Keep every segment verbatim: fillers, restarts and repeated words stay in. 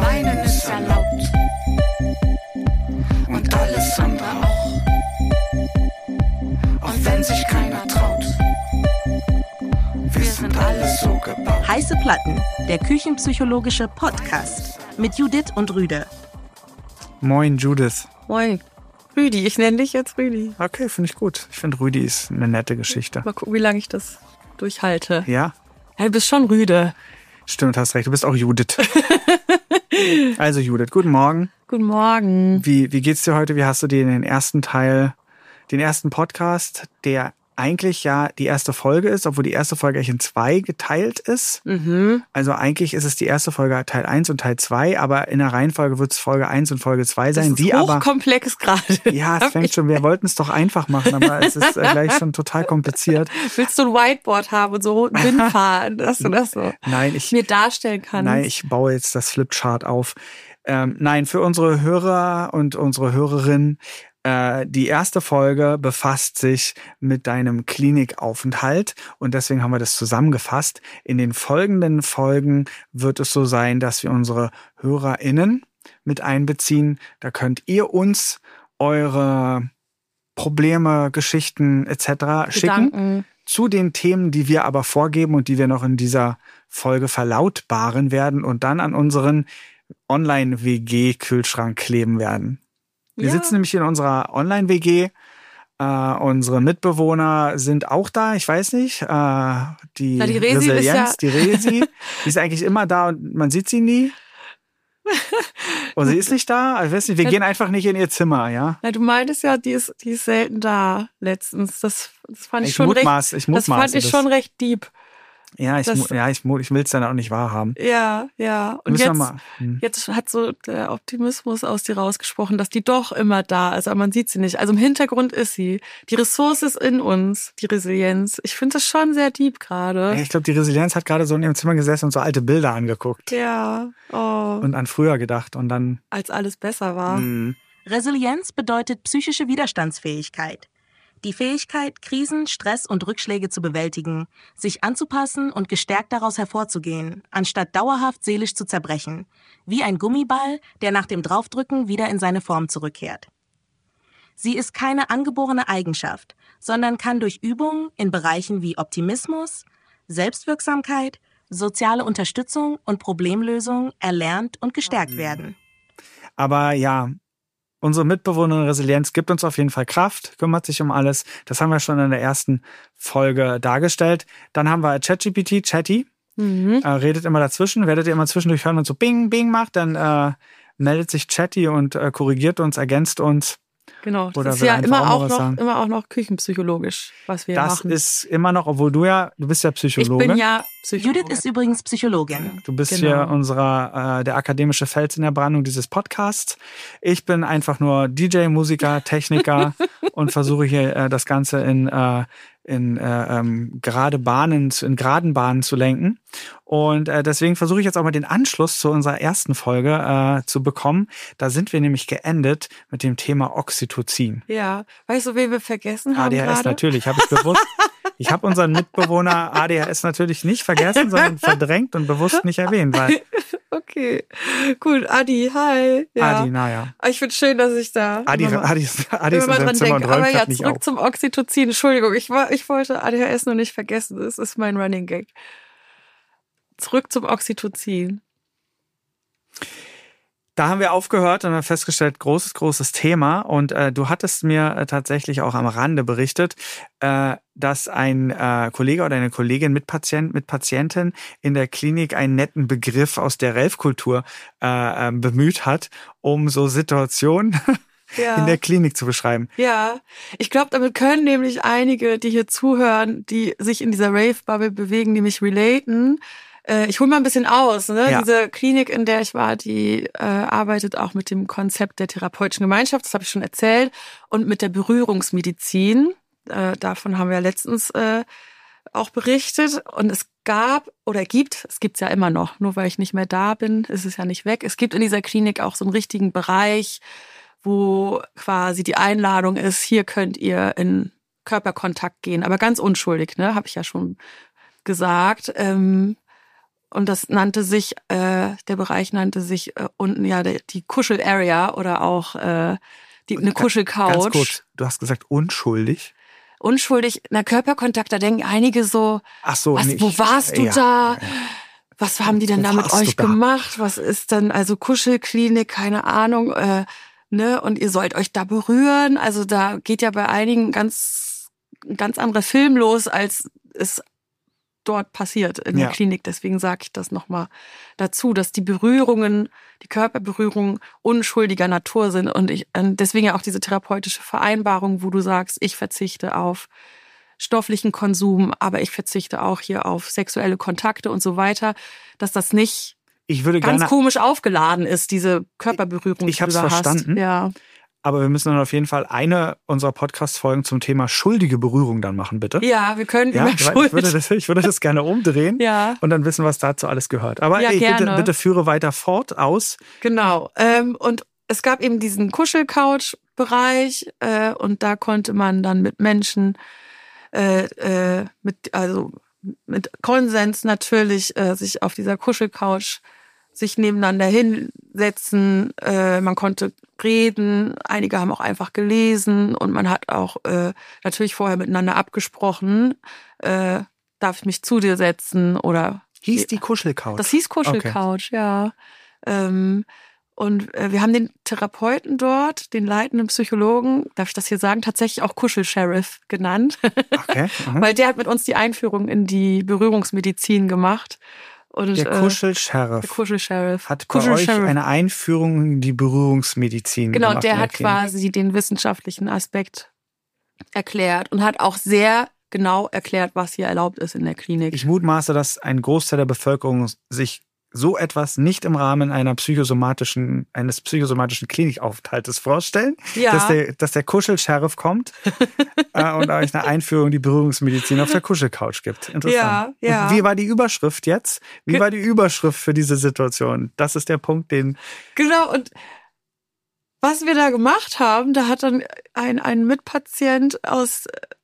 Weinen ist erlaubt. Und alles andere auch. Auch wenn sich keiner traut. Wir sind alle so gebaut. Heiße Platten, der küchenpsychologische Podcast mit Judith und Rüde. Moin Judith. Moin. Rüdi, ich nenne dich jetzt Rüdi. Okay, finde ich gut. Ich finde Rüdi ist eine nette Geschichte. Mal gucken, wie lange ich das durchhalte. Ja? Ja, du bist schon Rüde. Stimmt, hast recht. Du bist auch Judith. Also Judith, guten Morgen. Guten Morgen. Wie, wie geht's dir heute? Wie hast du dir den ersten Teil, den ersten Podcast, der eigentlich ja die erste Folge ist, obwohl die erste Folge eigentlich in zwei geteilt ist. Mhm. Also eigentlich ist es die erste Folge Teil eins und Teil zwei, aber in der Reihenfolge wird es Folge eins und Folge zwei sein. Das ist die hochkomplex gerade. Ja, es fängt schon, wir wollten es doch einfach machen, aber es ist äh, gleich schon total kompliziert. Willst du ein Whiteboard haben und so roten Wind fahren, dass du das so Nein, ich, mir darstellen kannst? Nein, ich baue jetzt das Flipchart auf. Ähm, nein, für unsere Hörer und unsere Hörerinnen, äh, die erste Folge befasst sich mit deinem Klinikaufenthalt und deswegen haben wir das zusammengefasst. In den folgenden Folgen wird es so sein, dass wir unsere HörerInnen mit einbeziehen. Da könnt ihr uns eure Probleme, Geschichten et cetera schicken zu den Themen, die wir aber vorgeben und die wir noch in dieser Folge verlautbaren werden und dann an unseren Online-W G-Kühlschrank kleben werden. Wir Ja. sitzen nämlich in unserer Online-W G. Äh, unsere Mitbewohner sind auch da, ich weiß nicht. Äh, die, Na, die Resi Resilienz, ist ja- die Resi, die ist eigentlich immer da und man sieht sie nie. Oder sie ist nicht da? Ich weiß nicht, wir gehen einfach nicht in ihr Zimmer, ja? Na, du meintest ja, die ist, die ist selten da letztens. Das, das fand ich, Ich schon mutmaß- recht. ich das fand mutmaße ich das. schon recht deep. Ja, ich, Das- mu- ja, ich, mu- ich will es dann auch nicht wahrhaben. Ja, ja. Und Müssen wir jetzt, mal- hm. jetzt hat so der Optimismus aus dir rausgesprochen, dass die doch immer da ist, aber man sieht sie nicht. Also im Hintergrund ist sie. Die Ressource ist in uns, die Resilienz. Ich finde das schon sehr deep gerade. Ich glaube, die Resilienz hat gerade so in ihrem Zimmer gesessen und so alte Bilder angeguckt Ja, oh, und an früher gedacht und dann. als alles besser war. Mh. Resilienz bedeutet psychische Widerstandsfähigkeit. Die Fähigkeit, Krisen, Stress und Rückschläge zu bewältigen, sich anzupassen und gestärkt daraus hervorzugehen, anstatt dauerhaft seelisch zu zerbrechen, wie ein Gummiball, der nach dem Draufdrücken wieder in seine Form zurückkehrt. Sie ist keine angeborene Eigenschaft, sondern kann durch Übung in Bereichen wie Optimismus, Selbstwirksamkeit, soziale Unterstützung und Problemlösung erlernt und gestärkt werden. Aber ja, unsere Mitbewohnerin Resilienz gibt uns auf jeden Fall Kraft, kümmert sich um alles. Das haben wir schon in der ersten Folge dargestellt. Dann haben wir ChatGPT, Chatty, Mhm. äh, redet immer dazwischen. Werdet ihr immer zwischendurch hören und so Bing, Bing macht, dann äh, meldet sich Chatty und äh, korrigiert uns, ergänzt uns. Genau. Das Oder ist will ja einfach immer auch mal auch was noch, sagen. immer auch noch küchenpsychologisch, was wir Das machen. ist immer noch, obwohl du ja, du bist ja ich Psychologe. bin ja Psychologe. Judith ist übrigens Psychologin. Du bist Genau. hier unserer, äh, der akademische Fels in der Brandung dieses Podcasts. Ich bin einfach nur D J, Musiker, Techniker und versuche hier äh, das Ganze in, äh, in äh, ähm, gerade Bahnen, zu- in geraden Bahnen zu lenken. Und äh, deswegen versuche ich jetzt auch mal den Anschluss zu unserer ersten Folge äh, zu bekommen. Da sind wir nämlich geendet mit dem Thema Oxytocin. Ja, weißt du, wen wir vergessen haben A D H S gerade? natürlich, habe ich bewusst. Ich habe unseren Mitbewohner A D H S natürlich nicht vergessen, sondern verdrängt und bewusst nicht erwähnt, weil Okay, gut, Adi, hi. Ja. Adi, naja. Ich finde schön, dass ich da Adi, immer mal- Adi, ist- Adi ist immer in mal seinem dran Zimmer und denke. Aber räumt ja, halt nicht zurück auf. zum Oxytocin. Entschuldigung, ich, war, ich wollte A D H S nur nicht vergessen. Das ist mein Running Gag. Zurück zum Oxytocin. Da haben wir aufgehört und haben festgestellt, großes, großes Thema. Und äh, du hattest mir äh, tatsächlich auch am Rande berichtet, äh, dass ein äh, Kollege oder eine Kollegin mit Patient, mit Patientin in der Klinik einen netten Begriff aus der Rave-Kultur äh, äh, bemüht hat, um so Situationen Ja. in der Klinik zu beschreiben. Ja, ich glaube, damit können nämlich einige, die hier zuhören, die sich in dieser Rave-Bubble bewegen, nämlich relaten. Äh, ich hole mal ein bisschen aus. Ne? Ja. Diese Klinik, in der ich war, die äh, arbeitet auch mit dem Konzept der therapeutischen Gemeinschaft, das habe ich schon erzählt, und mit der Berührungsmedizin. Äh, davon haben wir letztens äh, auch berichtet. Und es gab oder gibt, es gibt's ja immer noch, nur weil ich nicht mehr da bin, ist es ja nicht weg. Es gibt in dieser Klinik auch so einen richtigen Bereich, wo quasi die Einladung ist, hier könnt ihr in Körperkontakt gehen, aber ganz unschuldig, ne, habe ich ja schon gesagt. Ähm, Und das nannte sich, äh, der Bereich nannte sich äh, unten ja die, die Kuschel-Area oder auch äh, die, eine Kuschelcouch. Ganz kurz, du hast gesagt unschuldig. Unschuldig, na Körperkontakt, da denken einige so, Ach so, was, nicht. wo warst du Ja, da? ja. Was haben die denn Wo da mit warst du euch da? gemacht? Was ist denn, also Kuschelklinik, keine Ahnung, äh, ne? Und ihr sollt euch da berühren. Also da geht ja bei einigen ganz, ein ganz anderer Film los, als es dort passiert in der Ja. Klinik. Deswegen sage ich das nochmal dazu, dass die Berührungen, die Körperberührungen unschuldiger Natur sind. Und ich, und deswegen ja auch diese therapeutische Vereinbarung, wo du sagst, ich verzichte auf stofflichen Konsum, aber ich verzichte auch hier auf sexuelle Kontakte und so weiter, dass das nicht Ich würde ganz gerne, komisch aufgeladen ist, diese Körperberührung, Ich die hab's du da verstanden. hast. Ja. aber wir müssen dann auf jeden Fall eine unserer Podcast-Folgen zum Thema schuldige Berührung dann machen, bitte. ja, wir können Ja, über weil Schuld. ich würde, das, ich würde das gerne umdrehen Ja, und dann wissen, was dazu alles gehört. Aber Ja, ey, bitte, gerne. bitte führe weiter fort aus. genau. Ähm, und es gab eben diesen Kuschelcouch-Bereich äh, und da konnte man dann mit Menschen, äh, äh, mit also mit Konsens natürlich, äh, sich auf dieser Kuschelcouch sich nebeneinander hinsetzen. Äh, man konnte reden. Einige haben auch einfach gelesen und man hat auch äh, natürlich vorher miteinander abgesprochen. Äh, darf ich mich zu dir setzen oder Hieß die Kuschelcouch? das hieß Kuschelcouch, ja. Ähm, und äh, wir haben den Therapeuten dort, den leitenden Psychologen, darf ich das hier sagen, tatsächlich auch Kuschel-Sheriff genannt. Okay. mhm. Weil der hat mit uns die Einführung in die Berührungsmedizin gemacht. Und, Der äh, Kuschel-Sheriff der Kuschel-Sheriff. hat bei euch Kuschel-Sheriff. eine Einführung in die Berührungsmedizin Genau, gemacht. der in der hat Klinik. quasi den wissenschaftlichen Aspekt erklärt und hat auch sehr genau erklärt, was hier erlaubt ist in der Klinik. Ich mutmaße, dass ein Großteil der Bevölkerung sich so etwas nicht im Rahmen einer psychosomatischen, eines psychosomatischen Klinikaufenthaltes vorstellen, Ja. dass der, dass der Kuschel-Sheriff kommt äh, und euch eine Einführung in die Berührungsmedizin auf der Kuschelcouch gibt. Interessant. Ja, ja. Und wie war die Überschrift jetzt? Wie Ge- war die Überschrift für diese Situation? Das ist der Punkt, den Genau, und was wir da gemacht haben, da hat dann ein, ein Mitpatient aus,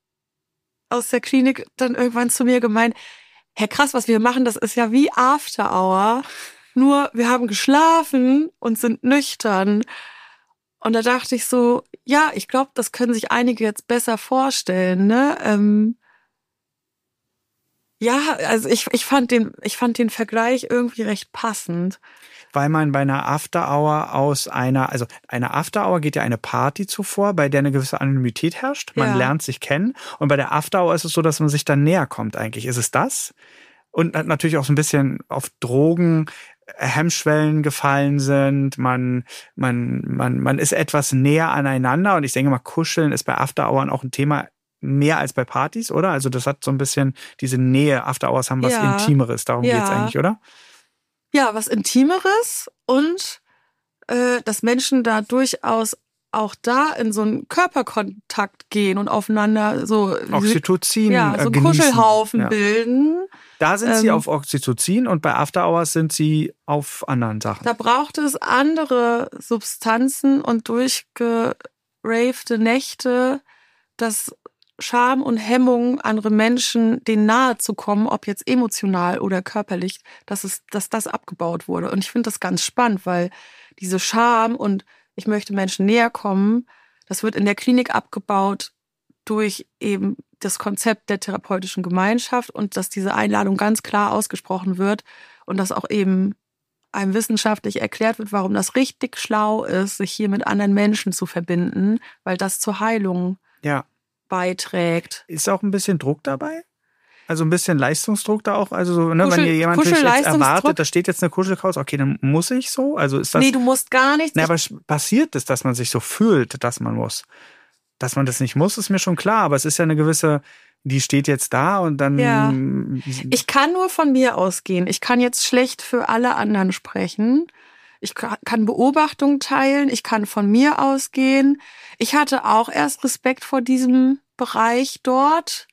aus der Klinik dann irgendwann zu mir gemeint, Herr krass, was wir machen, das ist ja wie After Hour, nur wir haben geschlafen und sind nüchtern. Und da dachte ich so, ja, ich glaube, das können sich einige jetzt besser vorstellen, ne? Ähm, ja, also ich, ich fand den, ich fand den Vergleich irgendwie recht passend. weil man bei einer After-Hour aus einer, also eine After-Hour geht ja eine Party zuvor, bei der eine gewisse Anonymität herrscht. Man Ja. lernt sich kennen. Und bei der After-Hour ist es so, dass man sich dann näher kommt eigentlich. Ist es das? Und natürlich auch so ein bisschen auf Drogen, äh, Hemmschwellen gefallen sind. Man, man, man, man ist etwas näher aneinander. Und ich denke mal, Kuscheln ist bei After-Houren auch ein Thema mehr als bei Partys, oder? Also das hat so ein bisschen diese Nähe. After-Hours haben was Ja. Intimeres. Darum Ja. geht's eigentlich, oder? Ja, was Intimeres und äh, dass Menschen da durchaus auch da in so einen Körperkontakt gehen und aufeinander so, Oxytocin ja, äh, so einen genießen. Kuschelhaufen Ja. bilden. Da sind sie Ähm, auf Oxytocin und bei After Hours sind sie auf anderen Sachen. Da braucht es andere Substanzen und durchgeravte Nächte, dass Scham und Hemmung, andere Menschen denen nahe zu kommen, ob jetzt emotional oder körperlich, dass es, dass das abgebaut wurde. Und ich finde das ganz spannend, weil diese Scham und ich möchte Menschen näher kommen, das wird in der Klinik abgebaut durch eben das Konzept der therapeutischen Gemeinschaft und dass diese Einladung ganz klar ausgesprochen wird und dass auch eben einem wissenschaftlich erklärt wird, warum das richtig schlau ist, sich hier mit anderen Menschen zu verbinden, weil das zur Heilung Ja. beiträgt. Ist auch ein bisschen Druck dabei? Also ein bisschen Leistungsdruck da auch? Also so, ne, Kuschel- wenn ihr jemand natürlich jetzt Kuschelleistungsdruck? erwartet, da steht jetzt eine Kuschelcouch, okay, dann muss ich so? Also ist das. Nee, du musst gar nichts. Na, aber passiert es, dass man sich so fühlt, dass man muss? Dass man das nicht muss, ist mir schon klar, aber es ist ja eine gewisse, die steht jetzt da und dann. Ja. Ich kann nur von mir ausgehen. Ich kann jetzt schlecht für alle anderen sprechen. Ich kann Beobachtungen teilen. Ich kann von mir ausgehen. Ich hatte auch erst Respekt vor diesem Bereich dort.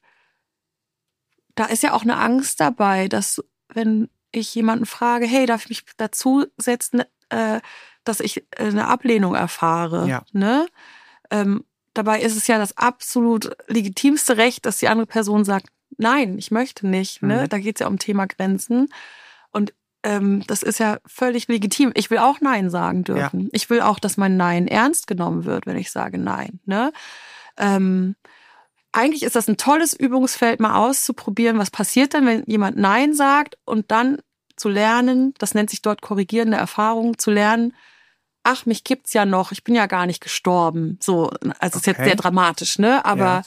Da ist ja auch eine Angst dabei, dass wenn ich jemanden frage, hey, darf ich mich dazusetzen, äh, dass ich eine Ablehnung erfahre. Ja. Ne? Ähm, dabei ist es ja das absolut legitimste Recht, dass die andere Person sagt, nein, ich möchte nicht. Ne? Mhm. Da geht es ja um Thema Grenzen. Und ähm, das ist ja völlig legitim. Ich will auch Nein sagen dürfen. Ja. Ich will auch, dass mein Nein ernst genommen wird, wenn ich sage Nein. Ne? Ähm, eigentlich ist das ein tolles Übungsfeld, mal auszuprobieren, was passiert denn, wenn jemand Nein sagt und dann zu lernen, das nennt sich dort korrigierende Erfahrung, zu lernen, ach, mich gibt's ja noch, ich bin ja gar nicht gestorben. So, also okay. Ist jetzt sehr dramatisch, ne? Aber ja.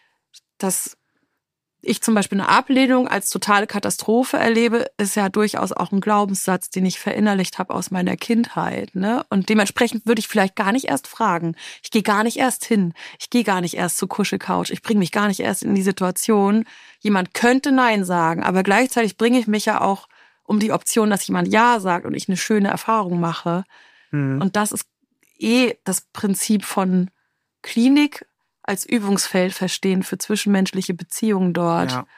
dass ich zum Beispiel eine Ablehnung als totale Katastrophe erlebe, ist ja durchaus auch ein Glaubenssatz, den ich verinnerlicht habe aus meiner Kindheit, ne? Und dementsprechend würde ich vielleicht gar nicht erst fragen. Ich gehe gar nicht erst hin. Ich gehe gar nicht erst zur Kuschelcouch. Ich bringe mich gar nicht erst in die Situation, jemand könnte Nein sagen, aber gleichzeitig bringe ich mich ja auch um die Option, dass jemand Ja sagt und ich eine schöne Erfahrung mache. Hm. Und das ist eh das Prinzip von Klinik als Übungsfeld verstehen für zwischenmenschliche Beziehungen dort. Ja.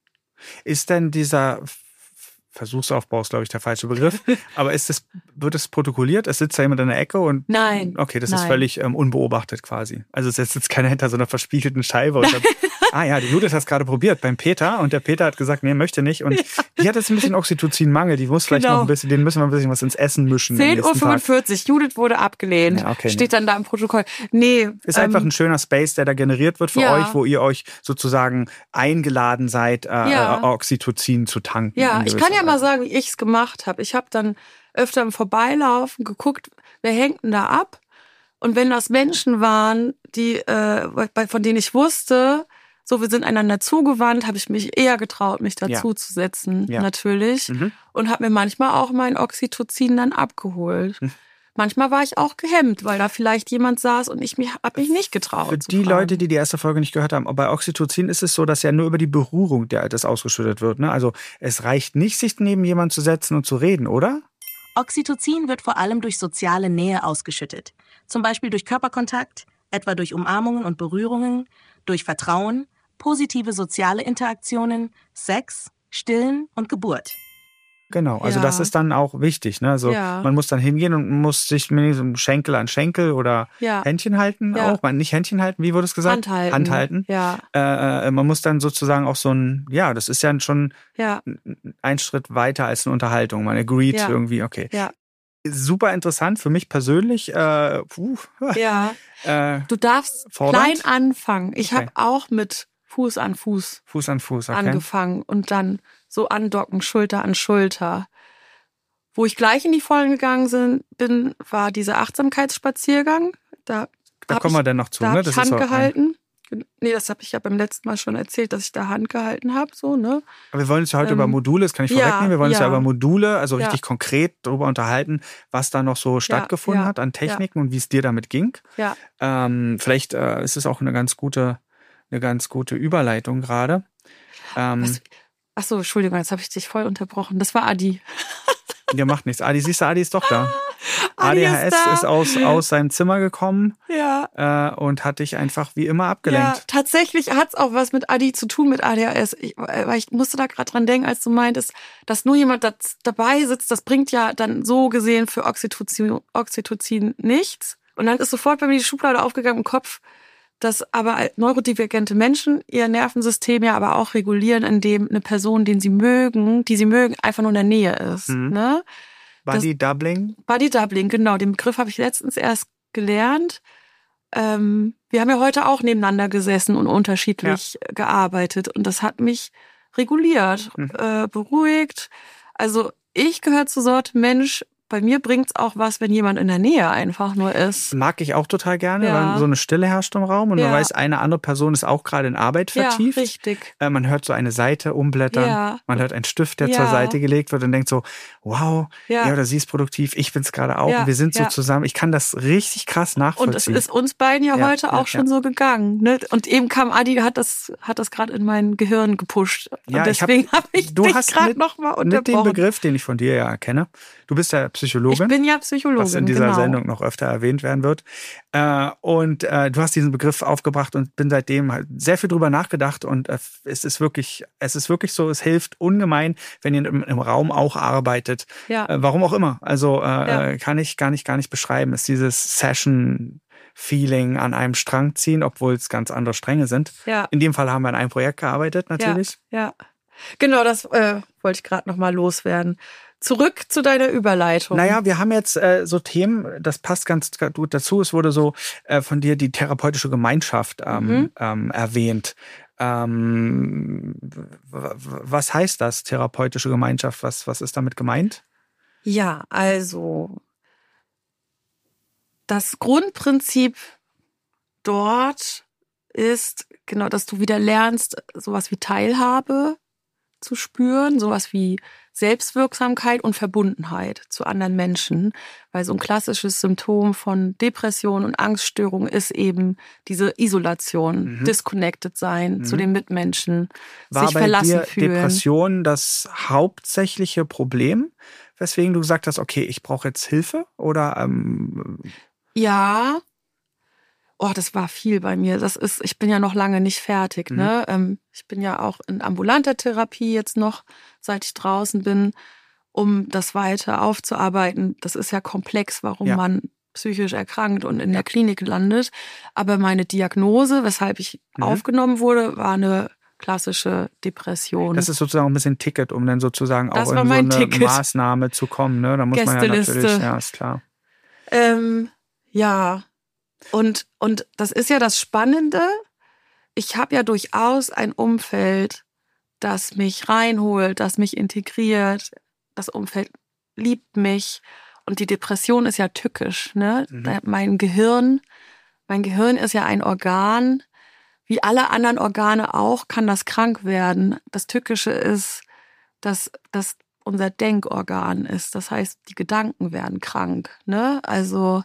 Ist denn dieser Versuchsaufbau, ist glaube ich der falsche Begriff, aber ist das, wird es protokolliert? Es sitzt da jemand in der Ecke und nein, okay, das nein. ist völlig ähm, unbeobachtet quasi. Also es sitzt keiner hinter so einer verspiegelten Scheibe und sagt, ah ja, die Judith hat es gerade probiert beim Peter und der Peter hat gesagt, nee, möchte nicht und ja. Die hat jetzt ein bisschen Oxytocin-Mangel, die muss vielleicht genau. noch ein bisschen, denen müssen wir ein bisschen was ins Essen mischen. zehn Uhr fünfundvierzig, Judith wurde abgelehnt, ja, okay, steht nee. dann da im Protokoll. Nee. Ist ähm, einfach ein schöner Space, der da generiert wird für ja. euch, wo ihr euch sozusagen eingeladen seid, äh, ja. Oxytocin zu tanken. Ja, ich kann ja mal sagen, wie ich es gemacht habe. Ich habe dann öfter im Vorbeilaufen geguckt, wer hängt denn da ab? Und wenn das Menschen waren, die äh, von denen ich wusste, so wir sind einander zugewandt, habe ich mich eher getraut, mich dazu ja. zu setzen, ja. natürlich. Mhm. Und habe mir manchmal auch mein Oxytocin dann abgeholt. Mhm. Manchmal war ich auch gehemmt, weil da vielleicht jemand saß und ich mich, habe mich nicht getraut. Für die fragen. Leute, die die erste Folge nicht gehört haben, bei Oxytocin ist es so, dass ja nur über die Berührung der das ausgeschüttet wird. Ne? Also es reicht nicht, sich neben jemanden zu setzen und zu reden, oder? Oxytocin wird vor allem durch soziale Nähe ausgeschüttet. Zum Beispiel durch Körperkontakt, etwa durch Umarmungen und Berührungen, durch Vertrauen, positive soziale Interaktionen, Sex, Stillen und Geburt. Genau, also ja. das ist dann auch wichtig. Ne? Also ja. man muss dann hingehen und muss sich mit so Schenkel an Schenkel oder ja. Händchen halten ja. auch. Man, nicht Händchen halten, wie wurde es gesagt? Handhalten. Handhalten. Ja. Äh, man muss dann sozusagen auch so ein, ja, das ist ja schon ja. ein Schritt weiter als eine Unterhaltung. Man agreed ja. irgendwie, okay. Ja. Super interessant für mich persönlich. Äh, puh, ja. Äh, du darfst fordernd. klein anfangen. Ich okay. habe auch mit Fuß an Fuß, Fuß an Fuß okay. angefangen und dann so andocken, Schulter an Schulter. Wo ich gleich in die Vollen gegangen sind, bin, war dieser Achtsamkeitsspaziergang. Da, da kommen ich, wir dann noch zu. Da ne? habe ich Hand gehalten. Nee, das habe ich ja beim letzten Mal schon erzählt, dass ich da Hand gehalten habe. So, ne? Aber wir wollen uns ja heute ähm, über Module, das kann ich ja, vorwegnehmen, wir wollen uns ja ja über Module, also richtig ja. konkret darüber unterhalten, was da noch so stattgefunden ja, hat an Techniken ja. und wie es dir damit ging. Ja. Ähm, vielleicht äh, ist es auch eine ganz gute, eine ganz gute Überleitung gerade. Ähm, Ach so, Entschuldigung, jetzt habe ich dich voll unterbrochen. Das war Adi. Ja, macht nichts. Adi, siehst du, Adi ist doch da. Adi A D H S ist, da. ist aus, aus seinem Zimmer gekommen ja. äh, und hat dich einfach wie immer abgelenkt. Ja, tatsächlich hat's auch was mit Adi zu tun, mit A D H S. Ich, weil ich musste da gerade dran denken, als du meintest, dass nur jemand das dabei sitzt, das bringt ja dann so gesehen für Oxytocin, Oxytocin nichts. Und dann ist sofort bei mir die Schublade aufgegangen im Kopf, dass aber neurodivergente Menschen ihr Nervensystem ja aber auch regulieren, indem eine Person, den sie mögen, die sie mögen, einfach nur in der Nähe ist. Mhm. Ne? Body Doubling? Body Doubling, genau. Den Begriff habe ich letztens erst gelernt. Ähm, wir haben ja heute auch nebeneinander gesessen und unterschiedlich ja. gearbeitet. Und das hat mich reguliert, mhm. äh, beruhigt. Also ich gehöre zur Sorte Mensch, bei mir bringt's auch was, wenn jemand in der Nähe einfach nur ist. Mag ich auch total gerne, ja. weil so eine Stille herrscht im Raum und ja. man weiß, eine andere Person ist auch gerade in Arbeit vertieft. Ja, richtig. Äh, man hört so eine Seite umblättern, ja. man hört einen Stift, der ja. zur Seite gelegt wird und denkt so, wow, ja, ja oder sie ist produktiv, ich bin's gerade auch, ja. und wir sind so ja. zusammen. Ich kann das richtig krass nachvollziehen. Und es ist uns beiden ja, ja heute ja, auch ja. schon so gegangen. Ne? Und eben kam Adi, hat das hat das gerade in mein Gehirn gepusht. Und ja, deswegen habe ich, hab ich du dich hast gerade nochmal unterbrochen. Mit dem Begriff, den ich von dir ja kenne, du bist ja Psychologin. Ich bin ja Psychologin, was in dieser genau. Sendung noch öfter erwähnt werden wird. Äh, und äh, du hast diesen Begriff aufgebracht und bin seitdem halt sehr viel drüber nachgedacht und äh, es ist wirklich, es ist wirklich so, es hilft ungemein, wenn ihr im, im Raum auch arbeitet. Ja. Äh, warum auch immer. Also äh, ja. kann ich gar nicht, gar nicht beschreiben. Es ist dieses Session-Feeling an einem Strang ziehen, obwohl es ganz andere Stränge sind. Ja. In dem Fall haben wir an einem Projekt gearbeitet, natürlich. Ja. ja. Genau, das äh, wollte ich gerade noch mal loswerden. Zurück zu deiner Überleitung. Naja, wir haben jetzt äh, so Themen, das passt ganz gut dazu. Es wurde so äh, von dir die therapeutische Gemeinschaft ähm, Mhm. ähm, erwähnt. Ähm, w- w- was heißt das, therapeutische Gemeinschaft? Was, was ist damit gemeint? Ja, also das Grundprinzip dort ist genau, dass du wieder lernst, sowas wie Teilhabe zu spüren, sowas wie Selbstwirksamkeit und Verbundenheit zu anderen Menschen, weil so ein klassisches Symptom von Depression und Angststörung ist eben diese Isolation, Mhm. disconnected sein Mhm. zu den Mitmenschen, War sich bei verlassen dir fühlen. Depression das hauptsächliche Problem, weswegen du gesagt hast, okay, ich brauche jetzt Hilfe? Oder ähm, Ja. Oh, das war viel bei mir. Das ist, ich bin ja noch lange nicht fertig, Mhm. ne? Ähm, ich bin ja auch in ambulanter Therapie jetzt noch, seit ich draußen bin, um das weiter aufzuarbeiten. Das ist ja komplex, warum Ja. man psychisch erkrankt und in Ja. der Klinik landet. Aber meine Diagnose, weshalb ich Mhm. aufgenommen wurde, war eine klassische Depression. das ist sozusagen ein bisschen Ticket, um dann sozusagen Das auch war in so mein eine Ticket. Maßnahme zu kommen. Ne? Da muss man ja Gästeliste. natürlich, ja, ist klar. Ähm, ja, und, und das ist ja das Spannende. Ich habe ja durchaus ein Umfeld, das mich reinholt, das mich integriert. Das Umfeld liebt mich. Und die Depression ist ja tückisch, ne? Mhm. Da- Mein Gehirn, mein Gehirn ist ja ein Organ. Wie alle anderen Organe auch, kann das krank werden. Das Tückische ist, dass das unser Denkorgan ist. Das heißt, die Gedanken werden krank, ne? Also,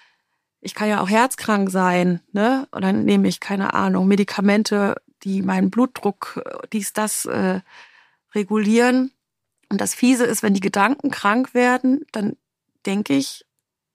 ich kann ja auch herzkrank sein, ne? Und dann nehme ich, keine Ahnung, Medikamente, die meinen Blutdruck, äh, dies, das äh, regulieren. Und das Fiese ist, wenn die Gedanken krank werden, dann denke ich,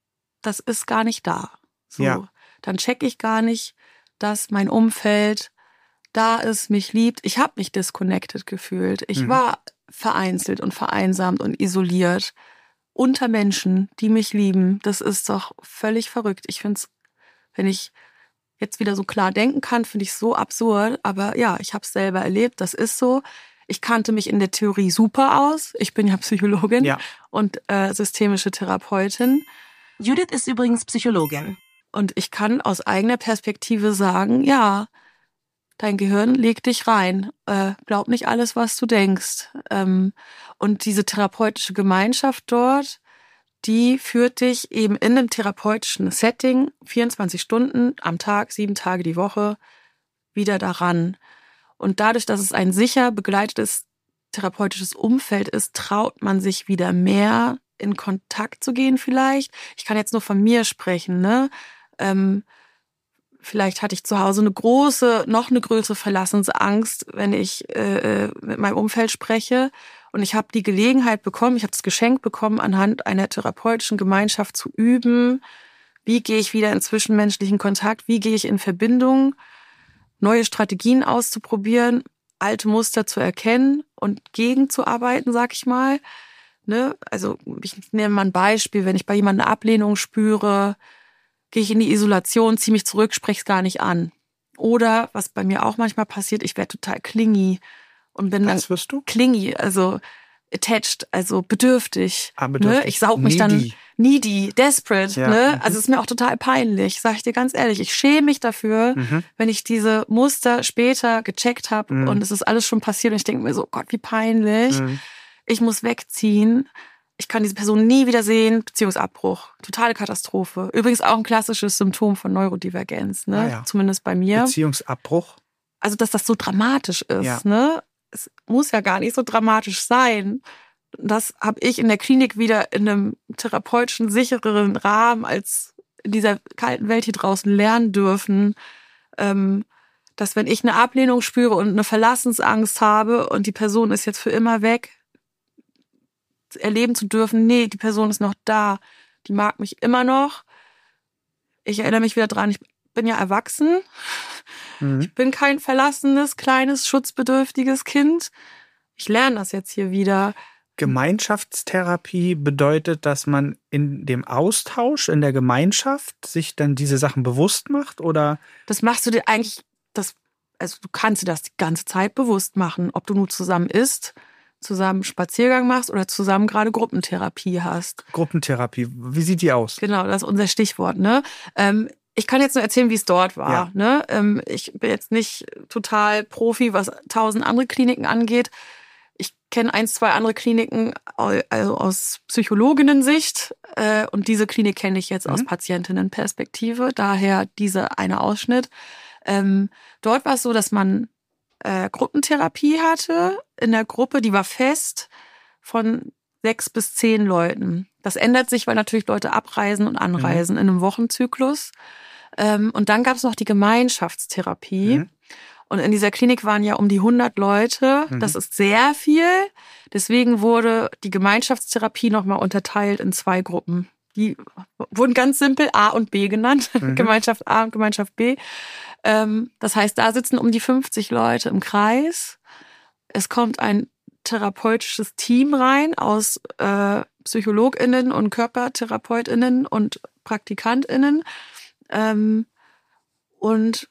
das ist gar nicht da. So, Ja. dann checke ich gar nicht, dass mein Umfeld da ist, mich liebt. Ich habe mich disconnected gefühlt. Ich Mhm. war vereinzelt und vereinsamt und isoliert unter Menschen, die mich lieben. Das ist doch völlig verrückt. Ich finde es, wenn ich jetzt wieder so klar denken kann, finde ich es so absurd. Aber ja, ich habe es selber erlebt. Das ist so. Ich kannte mich in der Theorie super aus. Ich bin ja Psychologin Ja. und äh, systemische Therapeutin. Judith ist übrigens Psychologin. Und ich kann aus eigener Perspektive sagen, ja, dein Gehirn legt dich rein. Äh, glaub nicht alles, was du denkst. Ähm, und diese therapeutische Gemeinschaft dort, die führt dich eben in einem therapeutischen Setting vierundzwanzig Stunden am Tag, sieben Tage die Woche wieder daran. Und dadurch, dass es ein sicher begleitetes therapeutisches Umfeld ist, traut man sich wieder mehr in Kontakt zu gehen vielleicht. Ich kann jetzt nur von mir sprechen, ne? Ähm, Vielleicht hatte ich zu Hause eine große, noch eine größere Verlassensangst, wenn ich äh, mit meinem Umfeld spreche. Und ich habe die Gelegenheit bekommen, ich habe das Geschenk bekommen, anhand einer therapeutischen Gemeinschaft zu üben. Wie gehe ich wieder in zwischenmenschlichen Kontakt? Wie gehe ich in Verbindung? Neue Strategien auszuprobieren, alte Muster zu erkennen und gegenzuarbeiten, sag ich mal. Ne? Also ich nehme mal ein Beispiel, wenn ich bei jemandem eine Ablehnung spüre, gehe ich in die Isolation, ziehe mich zurück, spreche es gar nicht an. Oder, was bei mir auch manchmal passiert, ich werde total clingy und bin Was dann wirst du? clingy, also attached, also bedürftig. Ah, bedürftig. Ne? Ich saug mich dann Needy. needy, desperate. Ja. Ne? Mhm. Also es ist mir auch total peinlich, sage ich dir ganz ehrlich. Ich schäme mich dafür, Mhm. wenn ich diese Muster später gecheckt habe Mhm. und es ist alles schon passiert und ich denke mir so, Gott, wie peinlich. Mhm. Ich muss wegziehen. Ich kann diese Person nie wieder sehen. Beziehungsabbruch. Totale Katastrophe. Übrigens auch ein klassisches Symptom von Neurodivergenz, ne? Ah ja. Zumindest bei mir. Beziehungsabbruch. Also, dass das so dramatisch ist, Ja. ne? Es muss ja gar nicht so dramatisch sein. Das habe ich in der Klinik wieder in einem therapeutischen, sichereren Rahmen als in dieser kalten Welt hier draußen lernen dürfen, ähm, dass wenn ich eine Ablehnung spüre und eine Verlassensangst habe und die Person ist jetzt für immer weg, erleben zu dürfen, nee, die Person ist noch da, die mag mich immer noch. Ich erinnere mich wieder dran, ich bin ja erwachsen. Mhm. Ich bin kein verlassenes, kleines, schutzbedürftiges Kind. Ich lerne das jetzt hier wieder. Gemeinschaftstherapie bedeutet, dass man in dem Austausch, in der Gemeinschaft sich dann diese Sachen bewusst macht, oder? Das machst du dir eigentlich, das also du kannst dir das die ganze Zeit bewusst machen, ob du nur zusammen isst, zusammen Spaziergang machst oder zusammen gerade Gruppentherapie hast. Gruppentherapie, wie sieht die aus? Genau, das ist unser Stichwort. Ne? Ähm, ich kann jetzt nur erzählen, wie es dort war. Ja. Ne? Ähm, ich bin jetzt nicht total Profi, was tausend andere Kliniken angeht. Ich kenne ein, zwei andere Kliniken also aus Psychologinnen-Sicht äh, und diese Klinik kenne ich jetzt mhm. aus Patientinnenperspektive, daher dieser eine Ausschnitt. Ähm, dort war es so, dass man äh, Gruppentherapie hatte in der Gruppe, die war fest von sechs bis zehn Leuten. Das ändert sich, weil natürlich Leute abreisen und anreisen mhm. in einem Wochenzyklus. Ähm, und dann gab es noch die Gemeinschaftstherapie. Mhm. Und in dieser Klinik waren ja um die hundert Leute. Mhm. Das ist sehr viel. Deswegen wurde die Gemeinschaftstherapie nochmal unterteilt in zwei Gruppen. Die wurden ganz simpel A und B genannt. Mhm. Gemeinschaft A und Gemeinschaft B. Ähm, das heißt, da sitzen um die fünfzig Leute im Kreis. Es kommt ein therapeutisches Team rein aus äh, PsychologInnen und KörpertherapeutInnen und PraktikantInnen. Ähm, und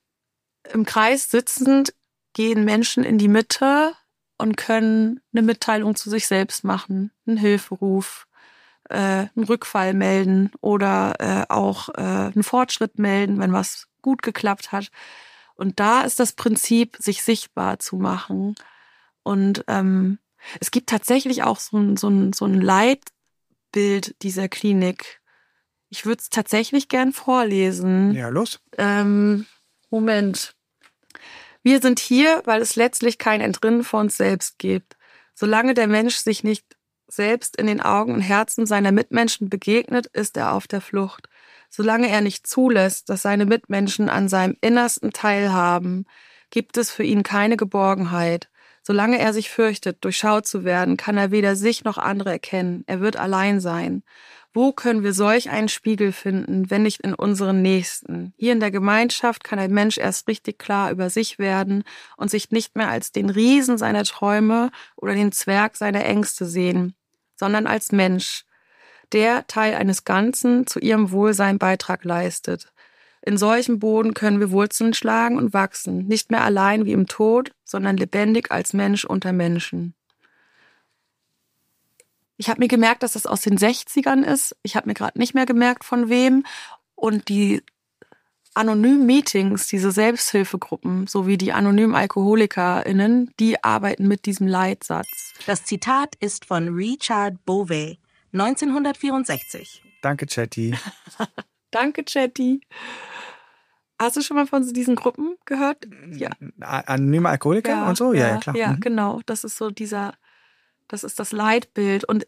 im Kreis sitzend gehen Menschen in die Mitte und können eine Mitteilung zu sich selbst machen, einen Hilferuf, äh, einen Rückfall melden oder äh, auch äh, einen Fortschritt melden, wenn was gut geklappt hat. Und da ist das Prinzip, sich sichtbar zu machen. Und ähm, es gibt tatsächlich auch so ein, so ein, so ein Leitbild dieser Klinik. Ich würde es tatsächlich gern vorlesen. Ja, los. Ähm, Moment. Wir sind hier, weil es letztlich kein Entrinnen vor uns selbst gibt. Solange der Mensch sich nicht selbst in den Augen und Herzen seiner Mitmenschen begegnet, ist er auf der Flucht. Solange er nicht zulässt, dass seine Mitmenschen an seinem Innersten teilhaben, gibt es für ihn keine Geborgenheit. Solange er sich fürchtet, durchschaut zu werden, kann er weder sich noch andere erkennen. Er wird allein sein. Wo können wir solch einen Spiegel finden, wenn nicht in unseren Nächsten? Hier in der Gemeinschaft kann ein Mensch erst richtig klar über sich werden und sich nicht mehr als den Riesen seiner Träume oder den Zwerg seiner Ängste sehen, sondern als Mensch, der Teil eines Ganzen zu ihrem Wohlsein Beitrag leistet. In solchem Boden können wir Wurzeln schlagen und wachsen, nicht mehr allein wie im Tod, sondern lebendig als Mensch unter Menschen. Ich habe mir gemerkt, dass das aus den sechzigern ist. Ich habe mir gerade nicht mehr gemerkt, von wem. Und die anonymen Meetings, diese Selbsthilfegruppen, sowie die anonymen AlkoholikerInnen, die arbeiten mit diesem Leitsatz. Das Zitat ist von Richard Bovey, neunzehnhundertvierundsechzig. Danke, Chatty. Danke, Chatty. Hast du schon mal von diesen Gruppen gehört? Ja. Anonyme Alkoholiker ja, und so? Ja, ja, ja, klar. Ja, mhm. genau. Das ist so dieser, das ist das Leitbild. Und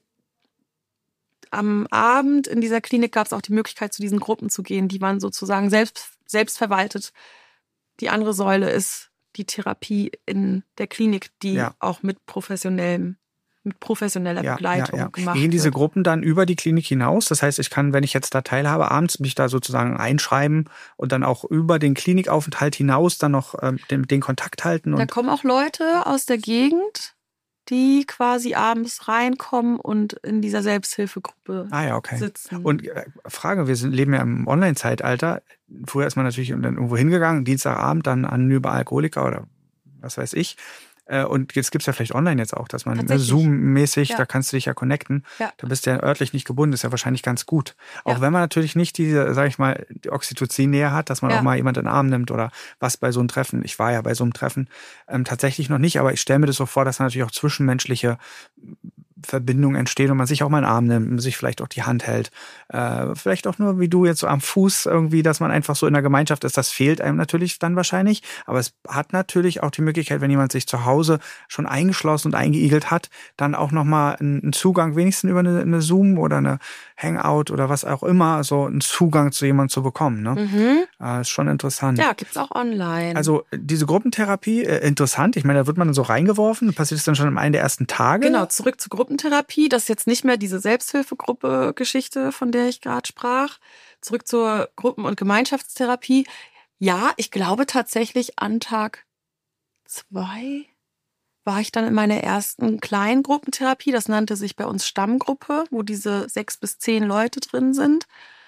am Abend in dieser Klinik gab es auch die Möglichkeit, zu diesen Gruppen zu gehen. Die waren sozusagen selbst, selbst verwaltet. Die andere Säule ist die Therapie in der Klinik, die ja. auch mit professionellem mit professioneller ja, Begleitung ja, ja. gemacht Gehen diese wird. Gruppen dann über die Klinik hinaus? Das heißt, ich kann, wenn ich jetzt da teilhabe, abends mich da sozusagen einschreiben und dann auch über den Klinikaufenthalt hinaus dann noch ähm, den, den Kontakt halten? Und da kommen auch Leute aus der Gegend, die quasi abends reinkommen und in dieser Selbsthilfegruppe ah, ja, okay. sitzen. Und äh, Frage, wir sind, leben ja im Online-Zeitalter. Früher ist man natürlich dann irgendwo hingegangen, Dienstagabend, dann anonyme Alkoholiker oder was weiß ich. Und jetzt gibt's ja vielleicht online jetzt auch, dass man ne, Zoom-mäßig, ja. da kannst du dich ja connecten. Ja. Da bist du ja örtlich nicht gebunden, ist ja wahrscheinlich ganz gut. Auch ja. wenn man natürlich nicht diese, sag ich mal, die Oxytocin-Nähe hat, dass man ja. auch mal jemanden in den Arm nimmt oder was bei so einem Treffen. Ich war ja bei so einem Treffen ähm, tatsächlich noch nicht, aber ich stelle mir das so vor, dass natürlich auch zwischenmenschliche Verbindung entsteht und man sich auch mal in den Arm nimmt, sich vielleicht auch die Hand hält. Äh, vielleicht auch nur wie du jetzt so am Fuß irgendwie, dass man einfach so in der Gemeinschaft ist. Das fehlt einem natürlich dann wahrscheinlich. Aber es hat natürlich auch die Möglichkeit, wenn jemand sich zu Hause schon eingeschlossen und eingeigelt hat, dann auch nochmal einen Zugang, wenigstens über eine, eine Zoom oder eine Hangout oder was auch immer, so einen Zugang zu jemandem zu bekommen. Ne? Mhm. Äh, ist schon interessant. Ja, gibt's auch online. Also diese Gruppentherapie, äh, interessant. Ich meine, da wird man dann so reingeworfen. Passiert es dann schon am einen der ersten Tage? Genau, zurück zur Gruppentherapie. Das ist jetzt nicht mehr diese Selbsthilfegruppe-Geschichte, von der ich gerade sprach. Zurück zur Gruppen- und Gemeinschaftstherapie. Ja, ich glaube tatsächlich an Tag zwei war ich dann in meiner ersten kleinen Gruppentherapie. Das nannte sich bei uns Stammgruppe, wo diese sechs bis zehn Leute drin sind.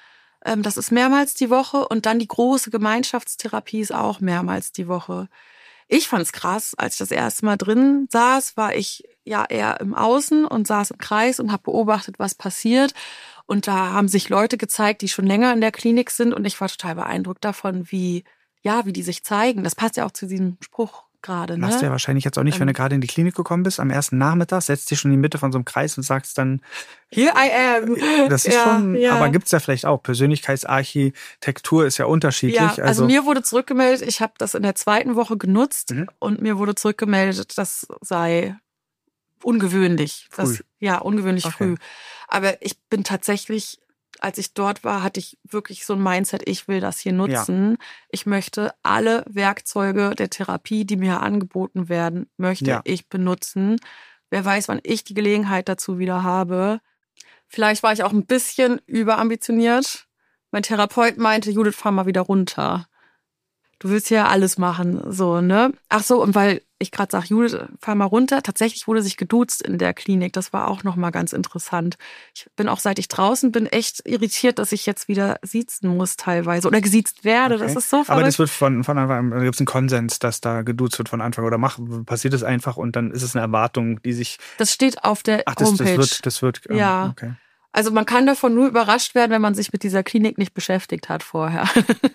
Ähm, das ist mehrmals die Woche und dann die große Gemeinschaftstherapie ist auch mehrmals die Woche. Ich fand's krass, als ich das erste Mal drin saß, war ich ja eher im Außen und saß im Kreis und habe beobachtet, was passiert. Und da haben sich Leute gezeigt, die schon länger in der Klinik sind und ich war total beeindruckt davon, wie ja, wie die sich zeigen. Das passt ja auch zu diesem Spruch gerade. Ne? Machst du ja wahrscheinlich jetzt auch nicht, wenn du gerade in die Klinik gekommen bist, am ersten Nachmittag, setzt dich schon in die Mitte von so einem Kreis und sagst dann, here I am. Das ist ja, schon, ja. aber gibt's ja vielleicht auch. Persönlichkeitsarchitektur ist ja unterschiedlich. Ja, also, also mir wurde zurückgemeldet, ich habe das in der zweiten Woche genutzt mhm. und mir wurde zurückgemeldet, das sei ungewöhnlich. Früh. Das, ja, ungewöhnlich okay. früh. Aber ich bin tatsächlich, als ich dort war, hatte ich wirklich so ein Mindset, ich will das hier nutzen. Ja. Ich möchte alle Werkzeuge der Therapie, die mir angeboten werden, möchte ja. ich benutzen. Wer weiß, wann ich die Gelegenheit dazu wieder habe. Vielleicht war ich auch ein bisschen überambitioniert. Mein Therapeut meinte, Judith, fahr mal wieder runter. Du willst ja alles machen, so, ne? Ach so, und weil ich gerade sage, Judith, fahr mal runter. Tatsächlich wurde sich geduzt in der Klinik. Das war auch nochmal ganz interessant. Ich bin auch, seit ich draußen bin, echt irritiert, dass ich jetzt wieder siezen muss teilweise oder gesiezt werde. Okay. Das ist so verrückt. Aber das wird von, von Anfang an, da gibt es einen Konsens, dass da geduzt wird von Anfang oder mach, passiert es einfach und dann ist es eine Erwartung, die sich... Das steht auf der Ach, das, Homepage. das wird... Das wird ähm, ja. Okay. Also man kann davon nur überrascht werden, wenn man sich mit dieser Klinik nicht beschäftigt hat vorher.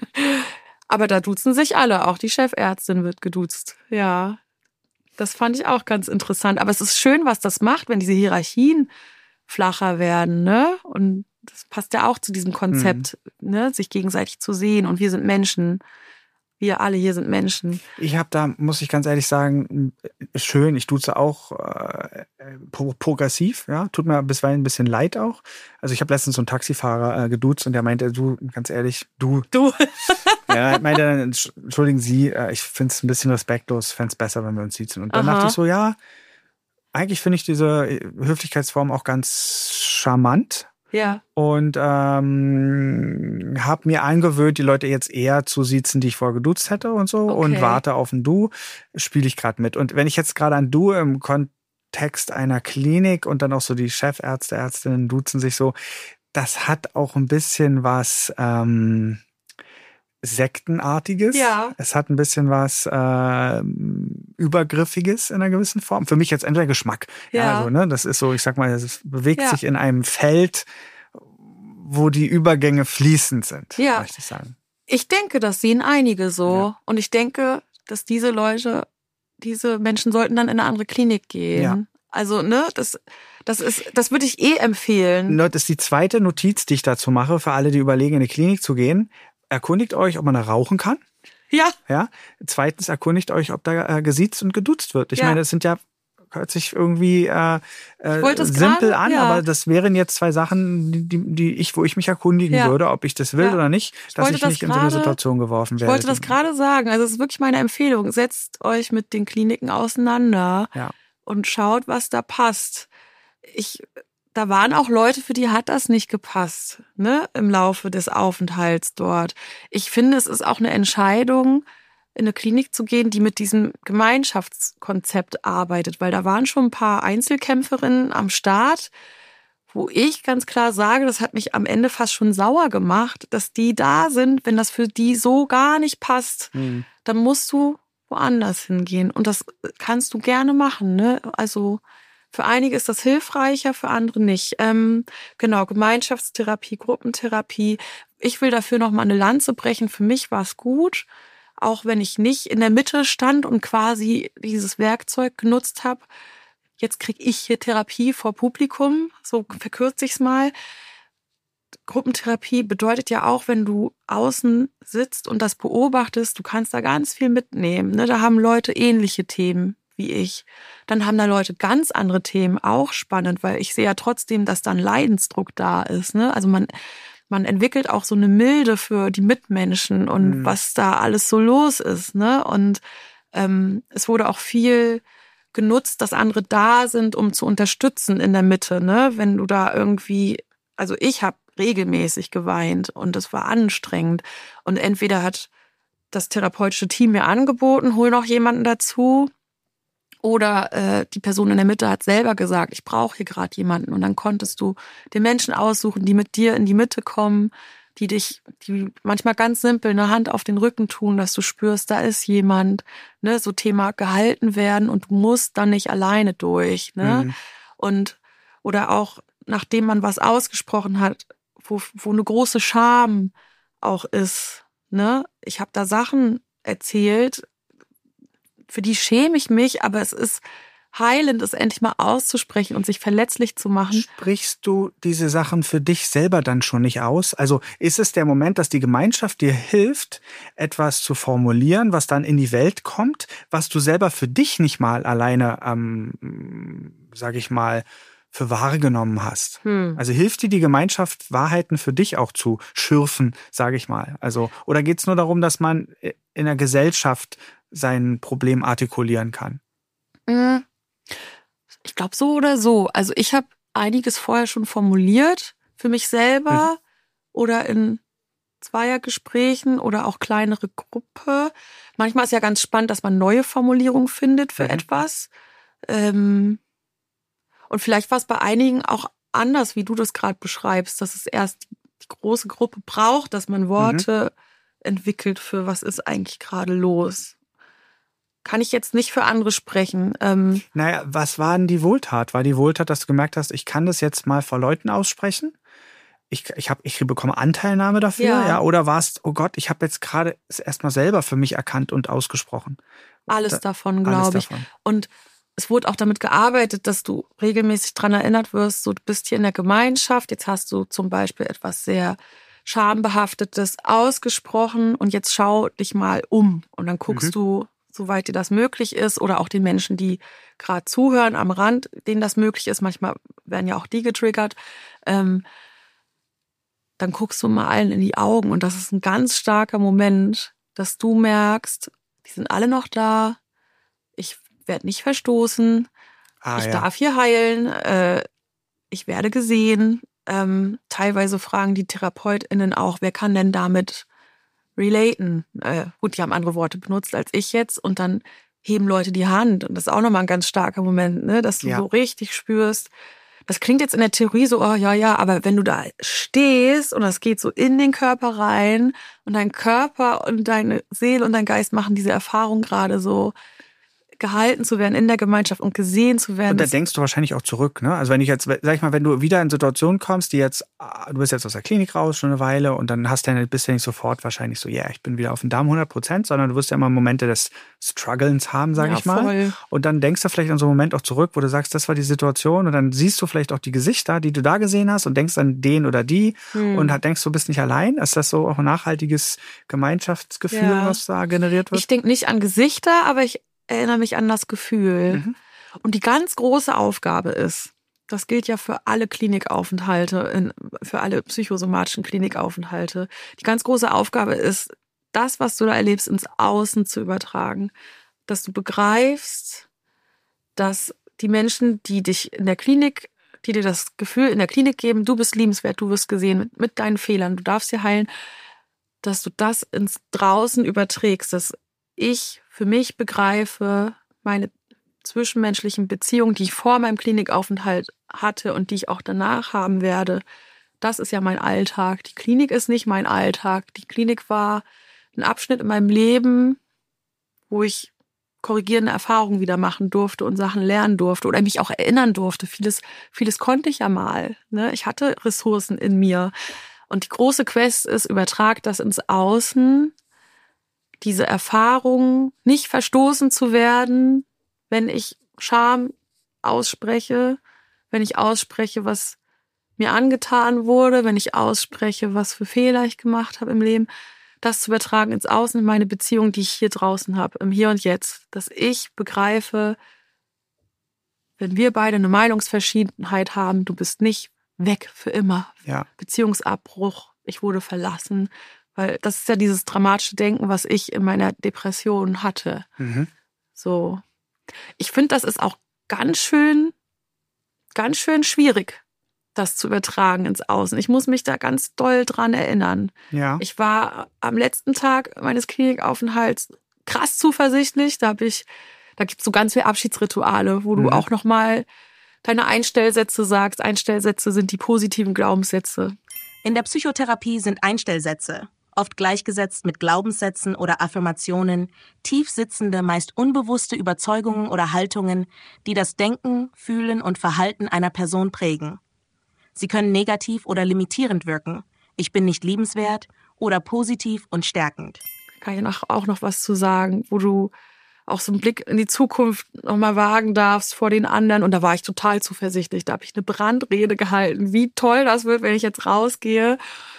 Aber da duzen sich alle, auch die Chefärztin wird geduzt. Ja, das fand ich auch ganz interessant. Aber es ist schön, was das macht, wenn diese Hierarchien flacher werden, ne? Und das passt ja auch zu diesem Konzept, mhm. ne? Sich gegenseitig zu sehen. Und wir sind Menschen. Wir alle hier sind Menschen. Ich habe da, muss ich ganz ehrlich sagen, schön, ich duze auch äh, progressiv, ja, tut mir bisweilen ein bisschen leid auch. Also ich habe letztens so einen Taxifahrer äh, geduzt und der meinte, du, ganz ehrlich, du. Du. Ja, meinte dann, entschuldigen Sie, äh, ich finde es ein bisschen respektlos, fände es besser, wenn wir uns siezen. Und dann Aha. dachte ich so, ja, eigentlich finde ich diese Höflichkeitsform auch ganz charmant. Ja. Und ähm, habe mir angewöhnt, die Leute jetzt eher zu siezen, die ich vorher geduzt hätte und so. Okay. Und warte auf ein Du, spiele ich gerade mit. Und wenn ich jetzt gerade ein Du im Kontext einer Klinik und dann auch so die Chefärzte, Ärztinnen duzen sich so, das hat auch ein bisschen was ähm, Sektenartiges. Ja. Es hat ein bisschen was äh, Übergriffiges in einer gewissen Form. Für mich jetzt entweder Geschmack. Ja. Ja, also, ne, das ist so, ich sag mal, es bewegt ja. sich in einem Feld, wo die Übergänge fließend sind, ja. möchte ich sagen. Ich denke, das sehen einige so. Ja. Und ich denke, dass diese Leute, diese Menschen sollten dann in eine andere Klinik gehen. Ja. Also, ne, das, das ist, das würde ich eh empfehlen. Das ist die zweite Notiz, die ich dazu mache, für alle, die überlegen, in eine Klinik zu gehen. Erkundigt euch, ob man da rauchen kann. Ja. Ja. Zweitens, erkundigt euch, ob da äh, gesiezt und geduzt wird. Ich ja. meine, das sind ja, hört sich irgendwie äh, äh, simpel grade, an, ja. aber das wären jetzt zwei Sachen, die, die ich, wo ich mich erkundigen ja. würde, ob ich das will ja. oder nicht, ich dass ich das nicht grade, in so eine Situation geworfen werde. Ich wollte das gerade sagen. Also es ist wirklich meine Empfehlung. Setzt euch mit den Kliniken auseinander ja. und schaut, was da passt. Ich Da waren auch Leute, für die hat das nicht gepasst, ne, im Laufe des Aufenthalts dort. Ich finde, es ist auch eine Entscheidung, in eine Klinik zu gehen, die mit diesem Gemeinschaftskonzept arbeitet, weil da waren schon ein paar Einzelkämpferinnen am Start, wo ich ganz klar sage, das hat mich am Ende fast schon sauer gemacht, dass die da sind, wenn das für die so gar nicht passt, mhm. dann musst du woanders hingehen und das kannst du gerne machen, ne, also für einige ist das hilfreicher, für andere nicht. Ähm, genau, Gemeinschaftstherapie, Gruppentherapie. Ich will dafür nochmal eine Lanze brechen. Für mich war es gut, auch wenn ich nicht in der Mitte stand und quasi dieses Werkzeug genutzt habe. Jetzt kriege ich hier Therapie vor Publikum, so verkürze ich es mal. Gruppentherapie bedeutet ja auch, wenn du außen sitzt und das beobachtest, du kannst da ganz viel mitnehmen. Ne? Da haben Leute ähnliche Themen wie ich. Dann haben da Leute ganz andere Themen, auch spannend, weil ich sehe ja trotzdem, dass da ein Leidensdruck da ist. Ne? Also man, man entwickelt auch so eine Milde für die Mitmenschen und mhm. was da alles so los ist. Ne? Und ähm, es wurde auch viel genutzt, dass andere da sind, um zu unterstützen in der Mitte. Ne? Wenn du da irgendwie, also ich habe regelmäßig geweint und es war anstrengend. Und entweder hat das therapeutische Team mir angeboten, hol noch jemanden dazu, oder äh, die Person in der Mitte hat selber gesagt, ich brauche hier gerade jemanden. Und dann konntest du dir Menschen aussuchen, die mit dir in die Mitte kommen, die dich, die manchmal ganz simpel eine Hand auf den Rücken tun, dass du spürst, da ist jemand, ne, so Thema gehalten werden und du musst dann nicht alleine durch, ne? Mhm. Und, oder auch, nachdem man was ausgesprochen hat, wo, wo eine große Scham auch ist, ne? Ich habe da Sachen erzählt, für die schäme ich mich, aber es ist heilend, es endlich mal auszusprechen und sich verletzlich zu machen. Sprichst du diese Sachen für dich selber dann schon nicht aus? Also ist es der Moment, dass die Gemeinschaft dir hilft, etwas zu formulieren, was dann in die Welt kommt, was du selber für dich nicht mal alleine, ähm, sag ich mal, für wahr genommen hast? Hm. Also hilft dir die Gemeinschaft, Wahrheiten für dich auch zu schürfen, sage ich mal? Also, oder geht es nur darum, dass man in der Gesellschaft sein Problem artikulieren kann? Mhm. Ich glaube so oder so. Also ich habe einiges vorher schon formuliert für mich selber mhm. oder in Zweiergesprächen oder auch kleinere Gruppe. Manchmal ist ja ganz spannend, dass man neue Formulierungen findet für mhm. etwas. Ähm, und vielleicht war es bei einigen auch anders, wie du das gerade beschreibst, dass es erst die große Gruppe braucht, dass man Worte mhm. entwickelt für was ist eigentlich gerade los. Kann ich jetzt nicht für andere sprechen. Ähm, naja, was war denn die Wohltat? War die Wohltat, dass du gemerkt hast, ich kann das jetzt mal vor Leuten aussprechen? Ich, ich, hab, ich bekomme Anteilnahme dafür? Ja. ja oder war es, oh Gott, ich habe jetzt gerade es erstmal selber für mich erkannt und ausgesprochen? Alles da, davon, glaube ich. Davon. Und es wurde auch damit gearbeitet, dass du regelmäßig dran erinnert wirst, so, du bist hier in der Gemeinschaft, jetzt hast du zum Beispiel etwas sehr Schambehaftetes ausgesprochen und jetzt schau dich mal um. Und dann guckst mhm. du, soweit dir das möglich ist, oder auch den Menschen, die gerade zuhören am Rand, denen das möglich ist, manchmal werden ja auch die getriggert, ähm, dann guckst du mal allen in die Augen und das ist ein ganz starker Moment, dass du merkst, die sind alle noch da, ich werde nicht verstoßen, ah, ich ja. darf hier heilen, äh, ich werde gesehen. Ähm, teilweise fragen die TherapeutInnen auch, wer kann denn damit relaten. Äh, gut, die haben andere Worte benutzt als ich jetzt und dann heben Leute die Hand und das ist auch nochmal ein ganz starker Moment, ne, dass du ja. so richtig spürst. Das klingt jetzt in der Theorie so, oh ja, ja, aber wenn du da stehst und das geht so in den Körper rein und dein Körper und deine Seele und dein Geist machen diese Erfahrung gerade so, gehalten zu werden in der Gemeinschaft und gesehen zu werden. Und da denkst du wahrscheinlich auch zurück, ne? Also wenn ich jetzt, sag ich mal, wenn du wieder in Situationen kommst, die jetzt, du bist jetzt aus der Klinik raus schon eine Weile und dann hast du bist ja nicht sofort wahrscheinlich so, ja, yeah, ich bin wieder auf dem Damm hundert Prozent, sondern du wirst ja immer Momente des Strugglens haben, sag ja, ich mal. Voll. Und dann denkst du vielleicht an so einen Moment auch zurück, wo du sagst, das war die Situation und dann siehst du vielleicht auch die Gesichter, die du da gesehen hast und denkst an den oder die hm. und denkst, du bist nicht allein. Ist das so auch ein nachhaltiges Gemeinschaftsgefühl, ja. was da generiert wird? Ich denke nicht an Gesichter, aber ich erinnere mich an das Gefühl. Mhm. Und die ganz große Aufgabe ist, das gilt ja für alle Klinikaufenthalte, in, für alle psychosomatischen Klinikaufenthalte, die ganz große Aufgabe ist, das, was du da erlebst, ins Außen zu übertragen. Dass du begreifst, dass die Menschen, die dich in der Klinik, die dir das Gefühl in der Klinik geben, du bist liebenswert, du wirst gesehen mit, mit deinen Fehlern, du darfst hier heilen, dass du das ins Draußen überträgst, dass ich für mich begreife, meine zwischenmenschlichen Beziehungen, die ich vor meinem Klinikaufenthalt hatte und die ich auch danach haben werde, das ist ja mein Alltag. Die Klinik ist nicht mein Alltag. Die Klinik war ein Abschnitt in meinem Leben, wo ich korrigierende Erfahrungen wieder machen durfte und Sachen lernen durfte oder mich auch erinnern durfte. Vieles, vieles konnte ich ja mal. Ne? Ich hatte Ressourcen in mir. Und die große Quest ist, übertrag das ins Außen, diese Erfahrung, nicht verstoßen zu werden, wenn ich Scham ausspreche, wenn ich ausspreche, was mir angetan wurde, wenn ich ausspreche, was für Fehler ich gemacht habe im Leben, das zu übertragen ins Außen, in meine Beziehung, die ich hier draußen habe, im Hier und Jetzt. Dass ich begreife, wenn wir beide eine Meinungsverschiedenheit haben, du bist nicht weg für immer. Ja. Beziehungsabbruch, ich wurde verlassen. Weil das ist ja dieses dramatische Denken, was ich in meiner Depression hatte. Mhm. So. Ich finde, das ist auch ganz schön, ganz schön schwierig, das zu übertragen ins Außen. Ich muss mich da ganz doll dran erinnern. Ja. Ich war am letzten Tag meines Klinikaufenthalts krass zuversichtlich. Da habe ich, da gibt es so ganz viele Abschiedsrituale, wo du mhm. auch nochmal deine Einstellsätze sagst. Einstellsätze sind die positiven Glaubenssätze. In der Psychotherapie sind Einstellsätze, oft gleichgesetzt mit Glaubenssätzen oder Affirmationen, tief sitzende, meist unbewusste Überzeugungen oder Haltungen, die das Denken, Fühlen und Verhalten einer Person prägen. Sie können negativ oder limitierend wirken, ich bin nicht liebenswert, oder positiv und stärkend. Kann ich noch, auch noch was zu sagen, wo du auch so einen Blick in die Zukunft nochmal wagen darfst vor den anderen. Und da war ich total zuversichtlich. Da habe ich eine Brandrede gehalten, wie toll das wird, wenn ich jetzt rausgehe.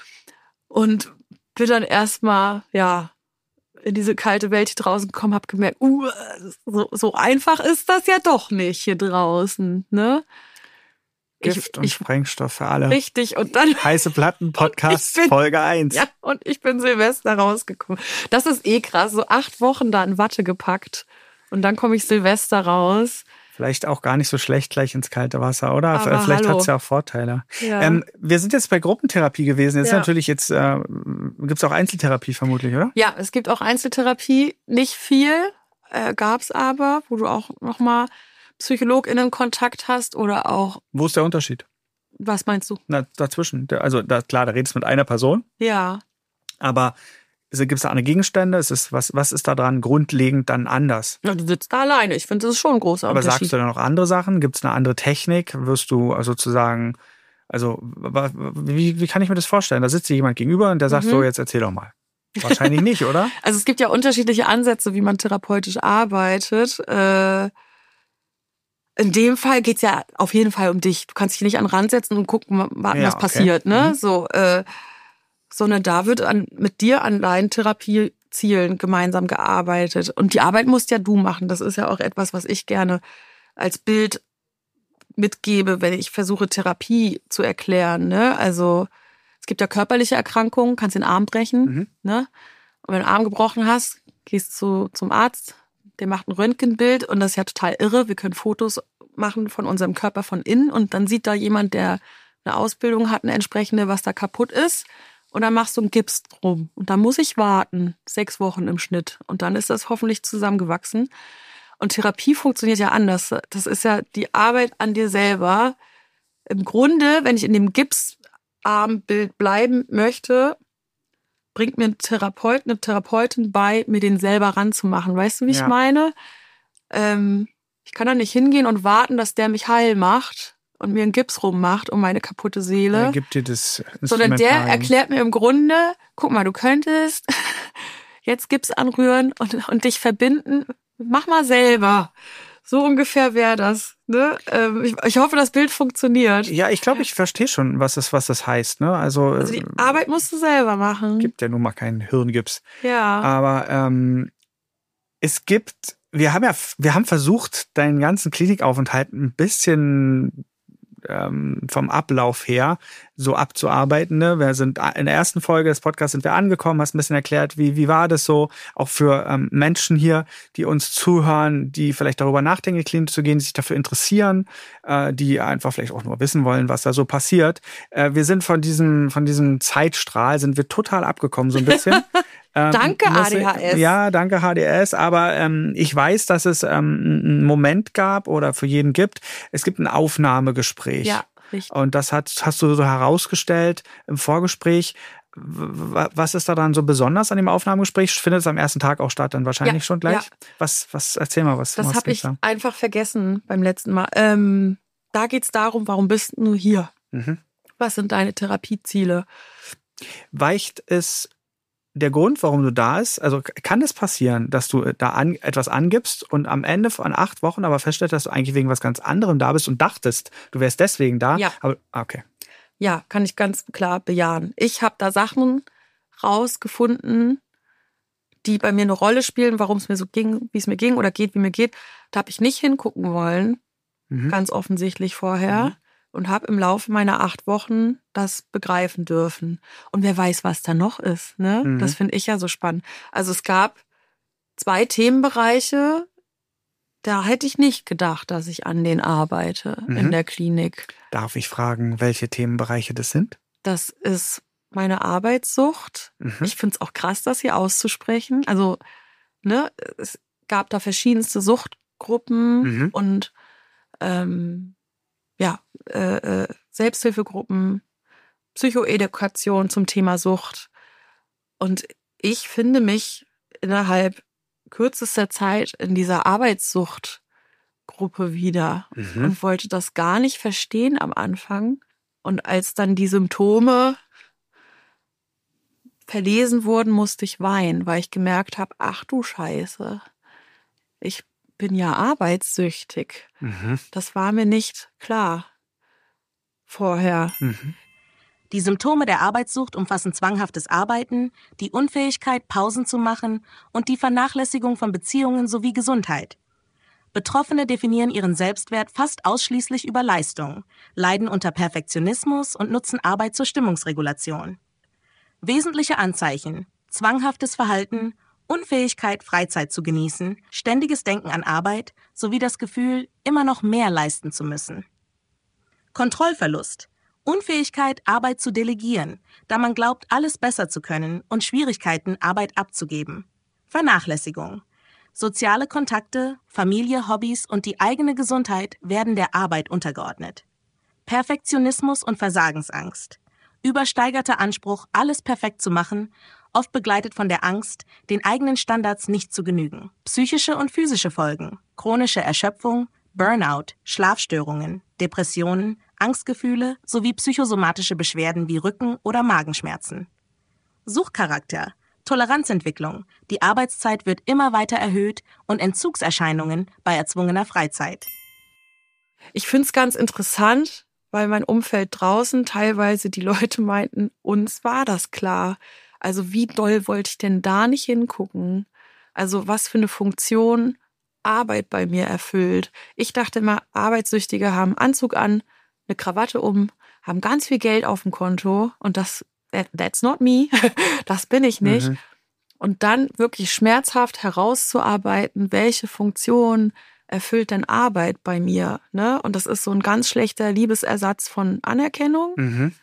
Und bin dann erstmal, ja, in diese kalte Welt hier draußen gekommen, habe gemerkt, uh, so, so einfach ist das ja doch nicht hier draußen, ne? Gift ich, und ich, Sprengstoff für alle. Richtig, und dann... Heiße Platten Podcast bin, Folge eins. Ja, und ich bin Silvester rausgekommen. Das ist eh krass, so acht Wochen da in Watte gepackt und dann komme ich Silvester raus. Vielleicht auch gar nicht so schlecht gleich ins kalte Wasser, oder? Aber Vielleicht hat es hallo. ja auch Vorteile. Ja. Ähm, wir sind jetzt bei Gruppentherapie gewesen. Jetzt Ja. natürlich, jetzt äh, gibt es auch Einzeltherapie vermutlich, oder? Ja, es gibt auch Einzeltherapie, nicht viel, äh, gab es aber, wo du auch nochmal PsychologInnen Kontakt hast oder auch... Wo ist der Unterschied? Was meinst du? Na, dazwischen. Also da, klar, da redest du mit einer Person, Ja. aber gibt es da andere Gegenstände? Ist es, was, was ist da dran grundlegend dann anders? Na, du sitzt da alleine. Ich finde, das ist schon ein großer Aber Unterschied. sagst du dann noch andere Sachen? Gibt es eine andere Technik? Wirst du also sozusagen, also wie, wie kann ich mir das vorstellen? Da sitzt dir jemand gegenüber und der sagt Mhm. so, jetzt erzähl doch mal. Wahrscheinlich nicht, oder? Also es gibt ja unterschiedliche Ansätze, wie man therapeutisch arbeitet. Äh, in dem Fall geht's ja auf jeden Fall um dich. Du kannst dich nicht an den Rand setzen und gucken, warten, Ja, was okay. passiert, ne? Mhm. So, äh, sondern da wird an, mit dir an deinen Therapiezielen gemeinsam gearbeitet. Und die Arbeit musst ja du machen. Das ist ja auch etwas, was ich gerne als Bild mitgebe, wenn ich versuche, Therapie zu erklären, ne? Also es gibt ja körperliche Erkrankungen, kannst den Arm brechen, Mhm. ne? Und wenn du den Arm gebrochen hast, gehst du zum Arzt, der macht ein Röntgenbild und das ist ja total irre. Wir können Fotos machen von unserem Körper von innen und dann sieht da jemand, der eine Ausbildung hat, eine entsprechende, was da kaputt ist. Und dann machst du einen Gips drum. Und dann muss ich warten, sechs Wochen im Schnitt. Und dann ist das hoffentlich zusammengewachsen. Und Therapie funktioniert ja anders. Das ist ja die Arbeit an dir selber. Im Grunde, wenn ich in dem Gipsarmbild bleiben möchte, bringt mir ein Therapeut, eine Therapeutin bei, mir den selber ranzumachen. Weißt du, wie Ja. ich meine? Ähm, ich kann da nicht hingehen und warten, dass der mich heil macht und mir einen Gips rummacht um meine kaputte Seele. Er gibt dir das Sondern der Instrumentarium. erklärt mir im Grunde, guck mal, du könntest jetzt Gips anrühren und, und dich verbinden. Mach mal selber. So ungefähr wäre das. Ne? Ähm, ich, ich hoffe, das Bild funktioniert. Ja, ich glaube, ich verstehe schon, was das, was das heißt. Ne? Also, Also die äh, Arbeit musst du selber machen. gibt ja nun mal keinen Hirngips. Ja. Aber ähm, es gibt, wir haben ja, wir haben versucht, deinen ganzen Klinikaufenthalt ein bisschen ähm, vom Ablauf her so abzuarbeiten. Ne? Wir sind in der ersten Folge des Podcasts sind wir angekommen, hast ein bisschen erklärt, wie wie war das so, auch für ähm, Menschen hier, die uns zuhören, die vielleicht darüber nachdenken, in die Klinik zu gehen, die sich dafür interessieren, äh, die einfach vielleicht auch nur wissen wollen, was da so passiert. Äh, wir sind von diesem von diesem Zeitstrahl sind wir total abgekommen so ein bisschen. Ähm, Danke, muss A D H S. Ja, danke, H D S. Aber ähm, ich weiß, dass es ähm, einen Moment gab oder für jeden gibt. Es gibt ein Aufnahmegespräch. Ja, richtig. Und das hat, hast du so herausgestellt im Vorgespräch. W- Was ist da dann so besonders an dem Aufnahmegespräch? Findet es am ersten Tag auch statt, dann wahrscheinlich Ja, schon gleich? ja. Was, was, erzähl mal, was Das was habe gibt's ich da? einfach vergessen beim letzten Mal. Ähm, da geht's darum, warum bist du hier? Mhm. Was sind deine Therapieziele? Weicht es der Grund, warum du da bist, also kann es passieren, dass du da an, etwas angibst und am Ende von acht Wochen aber feststellst, dass du eigentlich wegen was ganz anderem da bist und dachtest, du wärst deswegen da? Ja. Aber, okay. Ja, kann ich ganz klar bejahen. Ich habe da Sachen rausgefunden, die bei mir eine Rolle spielen, warum es mir so ging, wie es mir ging oder geht, wie mir geht. Da habe ich nicht hingucken wollen, Mhm. ganz offensichtlich vorher. Mhm. Und habe im Laufe meiner acht Wochen das begreifen dürfen. Und wer weiß, was da noch ist. Ne? Mhm. Das finde ich ja so spannend. Also es gab zwei Themenbereiche, da hätte ich nicht gedacht, dass ich an denen arbeite Mhm. in der Klinik. Darf ich fragen, welche Themenbereiche das sind? Das ist meine Arbeitssucht. Mhm. Ich finde es auch krass, das hier auszusprechen. Also, ne, es gab da verschiedenste Suchtgruppen Mhm. und ähm, ja, äh, äh, Selbsthilfegruppen Psychoedukation zum Thema Sucht. Und ich finde mich innerhalb kürzester Zeit in dieser Arbeitssuchtgruppe wieder Mhm. und wollte das gar nicht verstehen am Anfang. Und als dann die Symptome verlesen wurden, musste ich weinen, weil ich gemerkt habe, ach du Scheiße, ich bin ja arbeitssüchtig. Mhm. Das war mir nicht klar vorher. Mhm. Die Symptome der Arbeitssucht umfassen zwanghaftes Arbeiten, die Unfähigkeit, Pausen zu machen und die Vernachlässigung von Beziehungen sowie Gesundheit. Betroffene definieren ihren Selbstwert fast ausschließlich über Leistung, leiden unter Perfektionismus und nutzen Arbeit zur Stimmungsregulation. Wesentliche Anzeichen: zwanghaftes Verhalten, Unfähigkeit, Freizeit zu genießen, ständiges Denken an Arbeit sowie das Gefühl, immer noch mehr leisten zu müssen. Kontrollverlust: Unfähigkeit, Arbeit zu delegieren, da man glaubt, alles besser zu können und Schwierigkeiten, Arbeit abzugeben. Vernachlässigung: Soziale Kontakte, Familie, Hobbys und die eigene Gesundheit werden der Arbeit untergeordnet. Perfektionismus und Versagensangst: Übersteigerter Anspruch, alles perfekt zu machen, oft begleitet von der Angst, den eigenen Standards nicht zu genügen. Psychische und physische Folgen: chronische Erschöpfung, Burnout, Schlafstörungen, Depressionen, Angstgefühle sowie psychosomatische Beschwerden wie Rücken- oder Magenschmerzen. Suchtcharakter: Toleranzentwicklung, die Arbeitszeit wird immer weiter erhöht und Entzugserscheinungen bei erzwungener Freizeit. Ich finde es ganz interessant, weil mein Umfeld draußen teilweise die Leute meinten, uns war das klar. Also wie doll wollte ich denn da nicht hingucken? Also was für eine Funktion Arbeit bei mir erfüllt. Ich dachte immer, Arbeitssüchtige haben einen Anzug an, eine Krawatte um, haben ganz viel Geld auf dem Konto und das, that, that's not me, das bin ich nicht. Mhm. Und dann wirklich schmerzhaft herauszuarbeiten, welche Funktion erfüllt denn Arbeit bei mir, ne? Und das ist so ein ganz schlechter Liebesersatz von Anerkennung, Mhm.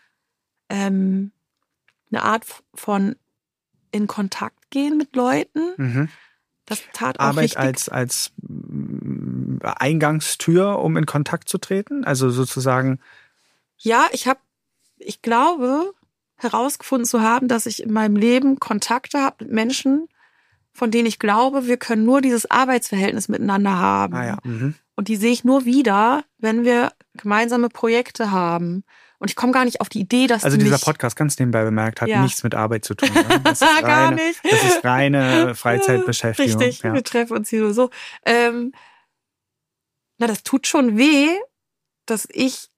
ähm, eine Art von in Kontakt gehen mit Leuten. Mhm. Das tat auch Arbeit richtig. als, als mm, Eingangstür, um in Kontakt zu treten? Also sozusagen. Ja, ich habe, ich glaube, herausgefunden zu haben, dass ich in meinem Leben Kontakte habe mit Menschen, von denen ich glaube, wir können nur dieses Arbeitsverhältnis miteinander haben. Ah ja. Mhm. Und die sehe ich nur wieder, wenn wir gemeinsame Projekte haben. Und ich komme gar nicht auf die Idee, dass Also die dieser mich, Podcast, ganz nebenbei bemerkt, hat Ja. nichts mit Arbeit zu tun. Ne? Das ist reine, Gar nicht. Das ist reine Freizeitbeschäftigung. Richtig, Ja. wir treffen uns hier nur so. Ähm, na, das tut schon weh, dass ich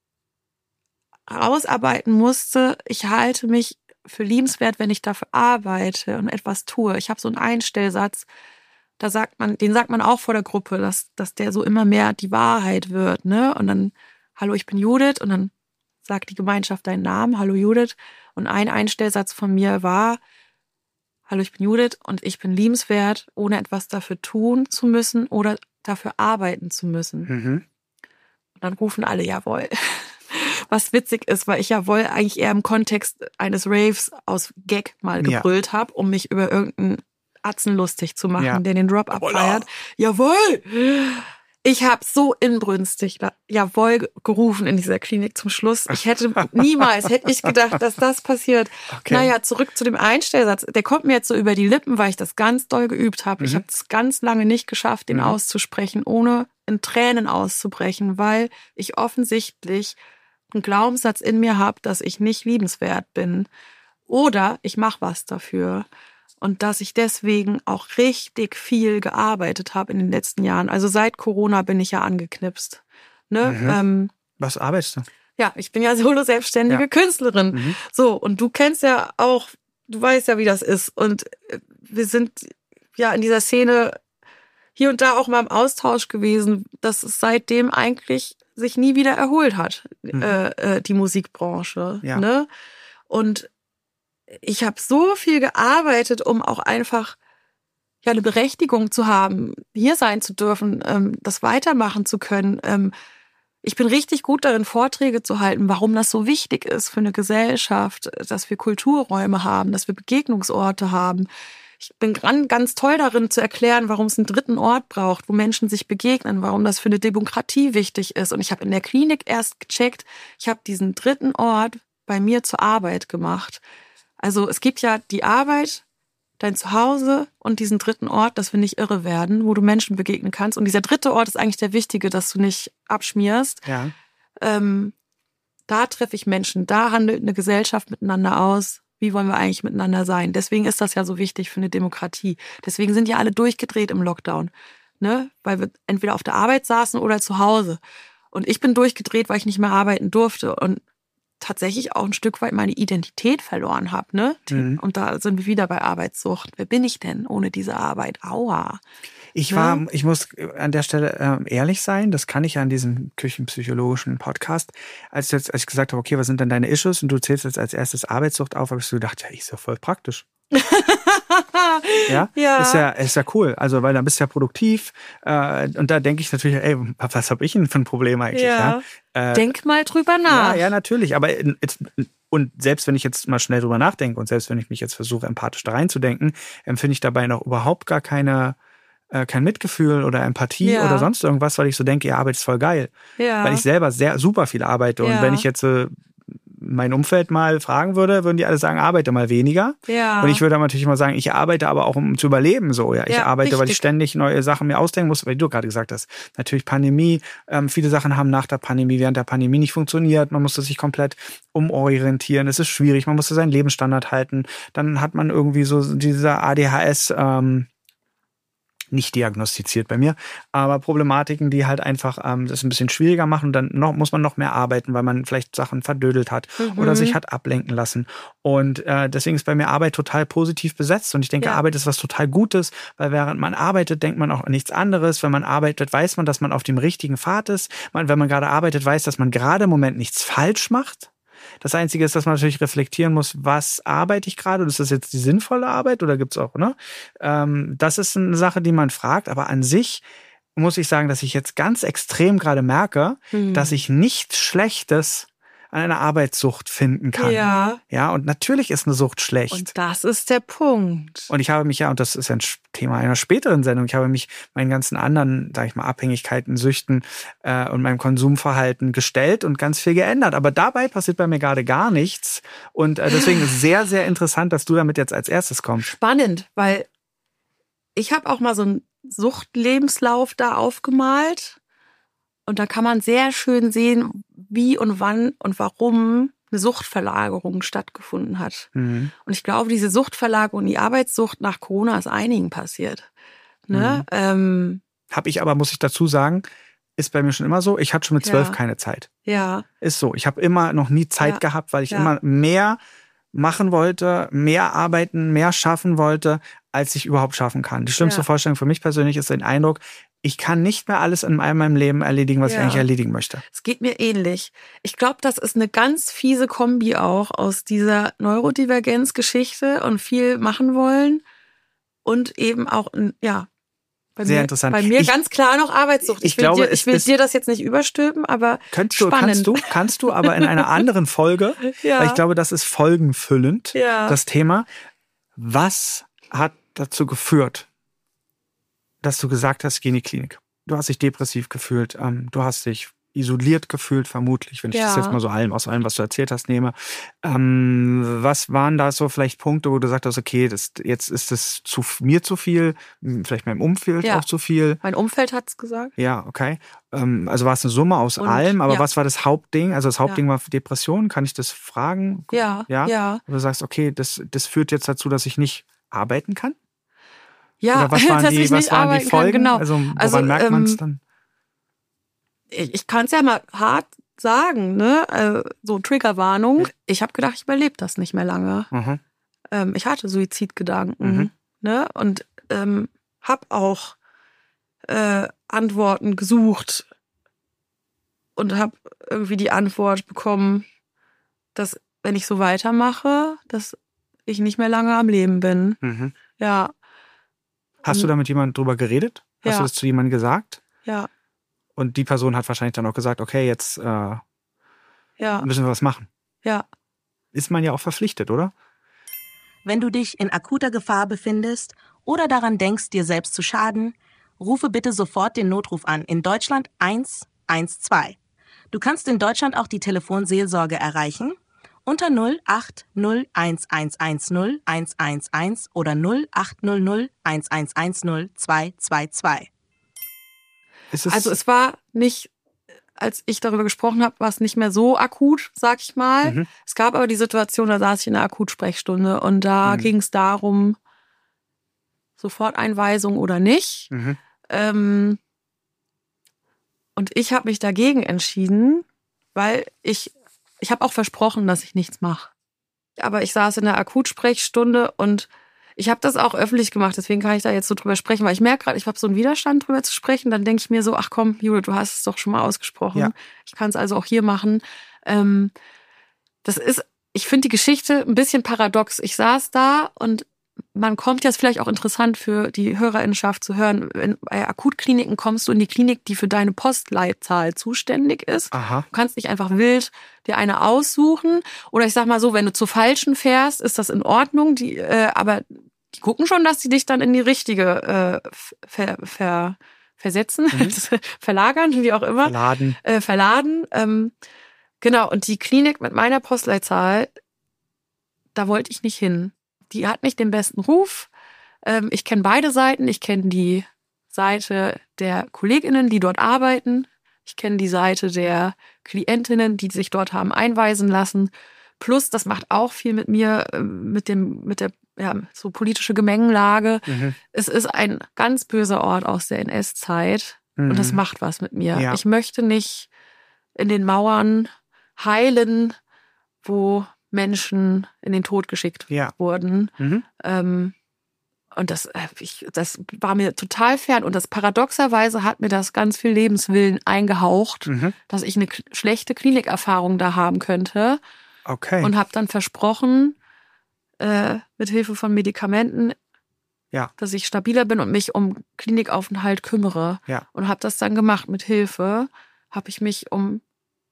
rausarbeiten musste. Ich halte mich für liebenswert, wenn ich dafür arbeite und etwas tue. Ich habe so einen Einstellsatz, da sagt man, den sagt man auch vor der Gruppe, dass, dass der so immer mehr die Wahrheit wird, ne? Und dann, hallo, ich bin Judith, und dann sagt die Gemeinschaft deinen Namen, hallo Judith. Und ein Einstellsatz von mir war, hallo, ich bin Judith und ich bin liebenswert, ohne etwas dafür tun zu müssen oder dafür arbeiten zu müssen. Mhm. Und dann rufen alle Jawohl. Was witzig ist, weil ich Jawohl eigentlich eher im Kontext eines Raves aus Gag mal Ja. gebrüllt habe, um mich über irgendeinen Atzen lustig zu machen, Ja. der den Drop abfeiert. Jawohl! Ich habe so inbrünstig Jawohl gerufen in dieser Klinik zum Schluss. Ich hätte niemals, hätte ich gedacht, dass das passiert. Okay. Naja, zurück zu dem Einstellsatz. Der kommt mir jetzt so über die Lippen, weil ich das ganz doll geübt habe. Mhm. Ich habe es ganz lange nicht geschafft, den Mhm. auszusprechen, ohne in Tränen auszubrechen, weil ich offensichtlich einen Glaubenssatz in mir habe, dass ich nicht liebenswert bin. Oder ich mache was dafür. Und dass ich deswegen auch richtig viel gearbeitet habe in den letzten Jahren. Also seit Corona bin ich ja angeknipst. Ne? Mhm. Ähm, Was arbeitest du? ja, ich bin ja solo-selbstständige Ja. Künstlerin. Mhm. So, und du kennst ja auch, du weißt ja, wie das ist. Und äh, wir sind ja in dieser Szene hier und da auch mal im Austausch gewesen, dass es seitdem eigentlich sich nie wieder erholt hat, Mhm. äh, äh, die Musikbranche. Ja. Ne? Und ich habe so viel gearbeitet, um auch einfach ja eine Berechtigung zu haben, hier sein zu dürfen, ähm, das weitermachen zu können. Ähm, ich bin richtig gut darin, Vorträge zu halten, warum das so wichtig ist für eine Gesellschaft, dass wir Kulturräume haben, dass wir Begegnungsorte haben. Ich bin gran- ganz toll darin zu erklären, warum es einen dritten Ort braucht, wo Menschen sich begegnen, warum das für eine Demokratie wichtig ist. Und ich habe in der Klinik erst gecheckt, ich habe diesen dritten Ort bei mir zur Arbeit gemacht. Also es gibt ja die Arbeit, dein Zuhause und diesen dritten Ort, dass wir nicht irre werden, wo du Menschen begegnen kannst. Und dieser dritte Ort ist eigentlich der wichtige, dass du nicht abschmierst. Ja. Ähm, da treffe ich Menschen, da handelt eine Gesellschaft miteinander aus. Wie wollen wir eigentlich miteinander sein? Deswegen ist das ja so wichtig für eine Demokratie. Deswegen sind ja alle durchgedreht im Lockdown, ne? Weil wir entweder auf der Arbeit saßen oder zu Hause. Und ich bin durchgedreht, weil ich nicht mehr arbeiten durfte und tatsächlich auch ein Stück weit meine Identität verloren habe, ne? Mhm. Und da sind wir wieder bei Arbeitssucht. Wer bin ich denn ohne diese Arbeit? Aua. Ich war, ja. ich muss an der Stelle äh, ehrlich sein, das kann ich ja an diesem küchenpsychologischen Podcast, als, jetzt, als ich gesagt habe, okay, was sind denn deine Issues und du zählst jetzt als erstes Arbeitssucht auf, habe ich so gedacht, ja, ist ja voll praktisch. ja? ja, ist ja, ist ja cool. Also, weil dann bist du ja produktiv. Äh, und da denke ich natürlich, ey, was habe ich denn für ein Problem eigentlich? Ja. Ja? Äh, Denk mal drüber nach. Ja, ja, natürlich. Aber jetzt, und selbst wenn ich jetzt mal schnell drüber nachdenke und selbst wenn ich mich jetzt versuche, empathisch da reinzudenken, empfinde ich dabei noch überhaupt gar keine, äh, kein Mitgefühl oder Empathie ja. oder sonst irgendwas, weil ich so denke, ihr arbeitet voll geil. Ja. Weil ich selber sehr super viel arbeite. Ja. Und wenn ich jetzt äh, mein Umfeld mal fragen würde, würden die alle sagen, arbeite mal weniger. Ja. Und ich würde dann natürlich mal sagen, ich arbeite aber auch, um zu überleben. So, ja, ich ja, arbeite, richtig. weil ich ständig neue Sachen mir ausdenken muss, weil du gerade gesagt hast. Natürlich Pandemie, ähm, viele Sachen haben nach der Pandemie, während der Pandemie nicht funktioniert. Man musste sich komplett umorientieren. Es ist schwierig, man musste seinen Lebensstandard halten. Dann hat man irgendwie so dieser A D H S, ähm, nicht diagnostiziert bei mir, aber Problematiken, die halt einfach ähm, das ein bisschen schwieriger machen und dann noch, muss man noch mehr arbeiten, weil man vielleicht Sachen verdödelt hat mhm. oder sich hat ablenken lassen. Und äh, deswegen ist bei mir Arbeit total positiv besetzt und ich denke, ja. Arbeit ist was total Gutes, weil während man arbeitet, denkt man auch an nichts anderes. Wenn man arbeitet, weiß man, dass man auf dem richtigen Pfad ist. Man, wenn man gerade arbeitet, weiß, dass man gerade im Moment nichts falsch macht. Das Einzige ist, dass man natürlich reflektieren muss, was arbeite ich gerade? Und ist das jetzt die sinnvolle Arbeit oder gibt's auch, ne? Ähm, das ist eine Sache, die man fragt. Aber an sich muss ich sagen, dass ich jetzt ganz extrem gerade merke, mhm. dass ich nichts Schlechtes an einer Arbeitssucht finden kann. Ja. Ja, und natürlich ist eine Sucht schlecht. Und das ist der Punkt. Und ich habe mich ja, und das ist ein Thema einer späteren Sendung, ich habe mich meinen ganzen anderen, sag ich mal, Abhängigkeiten, Süchten äh, und meinem Konsumverhalten gestellt und ganz viel geändert. Aber dabei passiert bei mir gerade gar nichts. Und äh, deswegen ist es sehr, sehr interessant, dass du damit jetzt als erstes kommst. Spannend, weil ich habe auch mal so einen Suchtlebenslauf da aufgemalt. Und da kann man sehr schön sehen, wie und wann und warum eine Suchtverlagerung stattgefunden hat. Mhm. Und ich glaube, diese Suchtverlagerung, die Arbeitssucht nach Corona ist einigen passiert. Ne? Mhm. Ähm, Hab ich aber, muss ich dazu sagen, ist bei mir schon immer so. Ich hatte schon mit zwölf ja. keine Zeit. Ja. Ist so. Ich habe immer noch nie Zeit ja. gehabt, weil ich ja. immer mehr machen wollte, mehr arbeiten, mehr schaffen wollte, als ich überhaupt schaffen kann. Die schlimmste ja. Vorstellung für mich persönlich ist der Eindruck, ich kann nicht mehr alles in meinem Leben erledigen, was ja. ich eigentlich erledigen möchte. Es geht mir ähnlich. Ich glaube, das ist eine ganz fiese Kombi auch aus dieser Neurodivergenz-Geschichte und viel machen wollen und eben auch, ja, bei sehr mir, interessant. Bei mir ich, ganz klar noch Arbeitssucht. Ich, ich will, glaube, dir, ich will dir das jetzt nicht überstülpen, aber könntest du, spannend. Kannst du, kannst du, aber in einer anderen Folge, ja. weil ich glaube, das ist folgenfüllend, ja. das Thema. Was hat dazu geführt, dass du gesagt hast, geh in die Klinik? Du hast dich depressiv gefühlt, ähm, du hast dich isoliert gefühlt, vermutlich, wenn ich ja. das jetzt mal so allem, aus allem, was du erzählt hast, nehme. Ähm, was waren da so vielleicht Punkte, wo du gesagt hast, okay, das, jetzt ist es zu, mir zu viel, vielleicht meinem Umfeld ja. auch zu viel? Mein Umfeld hat's gesagt. Ja, okay. Ähm, also war es eine Summe aus Und, allem, aber ja. was war das Hauptding? Also das Hauptding ja. war Depression, kann ich das fragen? Ja, ja. ja. Du sagst, okay, das, das führt jetzt dazu, dass ich nicht arbeiten kann? Ja, oder was waren dass die, ich was nicht waren arbeiten die Folgen? Kann, genau. Also woran also, merkt man es ähm, dann? Ich, ich kann es ja mal hart sagen, ne? Äh, so Triggerwarnung. Ich habe gedacht, ich überlebe das nicht mehr lange. Mhm. Ähm, ich hatte Suizidgedanken, Mhm. ne? Und ähm, habe auch äh, Antworten gesucht und habe irgendwie die Antwort bekommen, dass wenn ich so weitermache, dass ich nicht mehr lange am Leben bin. Mhm. Ja. Hast du da mit jemandem drüber geredet? Hast ja. du das zu jemandem gesagt? Ja. Und die Person hat wahrscheinlich dann auch gesagt, okay, jetzt äh, ja. müssen wir was machen. Ja. Ist man ja auch verpflichtet, oder? Wenn du dich in akuter Gefahr befindest oder daran denkst, dir selbst zu schaden, rufe bitte sofort den Notruf an in Deutschland eins eins zwei. Du kannst in Deutschland auch die Telefonseelsorge erreichen unter null acht null eins eins eins null eins eins eins oder null acht null null eins eins eins null zwei zwei zwei. Ist es Also es war nicht, als ich darüber gesprochen habe, war es nicht mehr so akut, sag ich mal. Mhm. Es gab aber die Situation, da saß ich in der Akutsprechstunde und da Mhm. ging es darum, Soforteinweisung oder nicht. Mhm. Ähm, und ich habe mich dagegen entschieden, weil ich, ich habe auch versprochen, dass ich nichts mache. Aber ich saß in der Akutsprechstunde und ich habe das auch öffentlich gemacht, deswegen kann ich da jetzt so drüber sprechen, weil ich merke gerade, ich habe so einen Widerstand drüber zu sprechen. Dann denke ich mir so, ach komm, Judith, du hast es doch schon mal ausgesprochen. Ja. Ich kann es also auch hier machen. Ähm, das ist, ich finde die Geschichte ein bisschen paradox. Ich saß da und man kommt jetzt vielleicht auch interessant für die Hörerinnenschaft zu hören, wenn bei Akutkliniken kommst du in die Klinik, die für deine Postleitzahl zuständig ist. Aha. Du kannst nicht einfach wild dir eine aussuchen. Oder ich sag mal so, wenn du zur falschen fährst, ist das in Ordnung. Die, äh, aber die gucken schon, dass die dich dann in die richtige äh, ver, ver, versetzen, Mhm. verlagern, wie auch immer. Verladen. Äh, verladen. Ähm, genau, und die Klinik mit meiner Postleitzahl, da wollte ich nicht hin. Die hat nicht den besten Ruf. Ähm, ich kenne beide Seiten. Ich kenne die Seite der KollegInnen, die dort arbeiten. Ich kenne die Seite der Klientinnen, die sich dort haben einweisen lassen. Plus, das macht auch viel mit mir, mit dem, mit der ja, so politische Gemengelage. Mhm. Es ist ein ganz böser Ort aus der N S-Zeit Mhm. und das macht was mit mir. Ja. Ich möchte nicht in den Mauern heilen, wo Menschen in den Tod geschickt Ja. wurden. Mhm. Ähm, und das, äh, ich, das war mir total fern. Und das paradoxerweise hat mir das ganz viel Lebenswillen eingehaucht, Mhm. dass ich eine k- schlechte Klinikerfahrung da haben könnte. Okay. Und habe dann versprochen, äh, mit Hilfe von Medikamenten, Ja. dass ich stabiler bin und mich um Klinikaufenthalt kümmere. Ja. Und habe das dann gemacht. Mit Hilfe habe ich mich um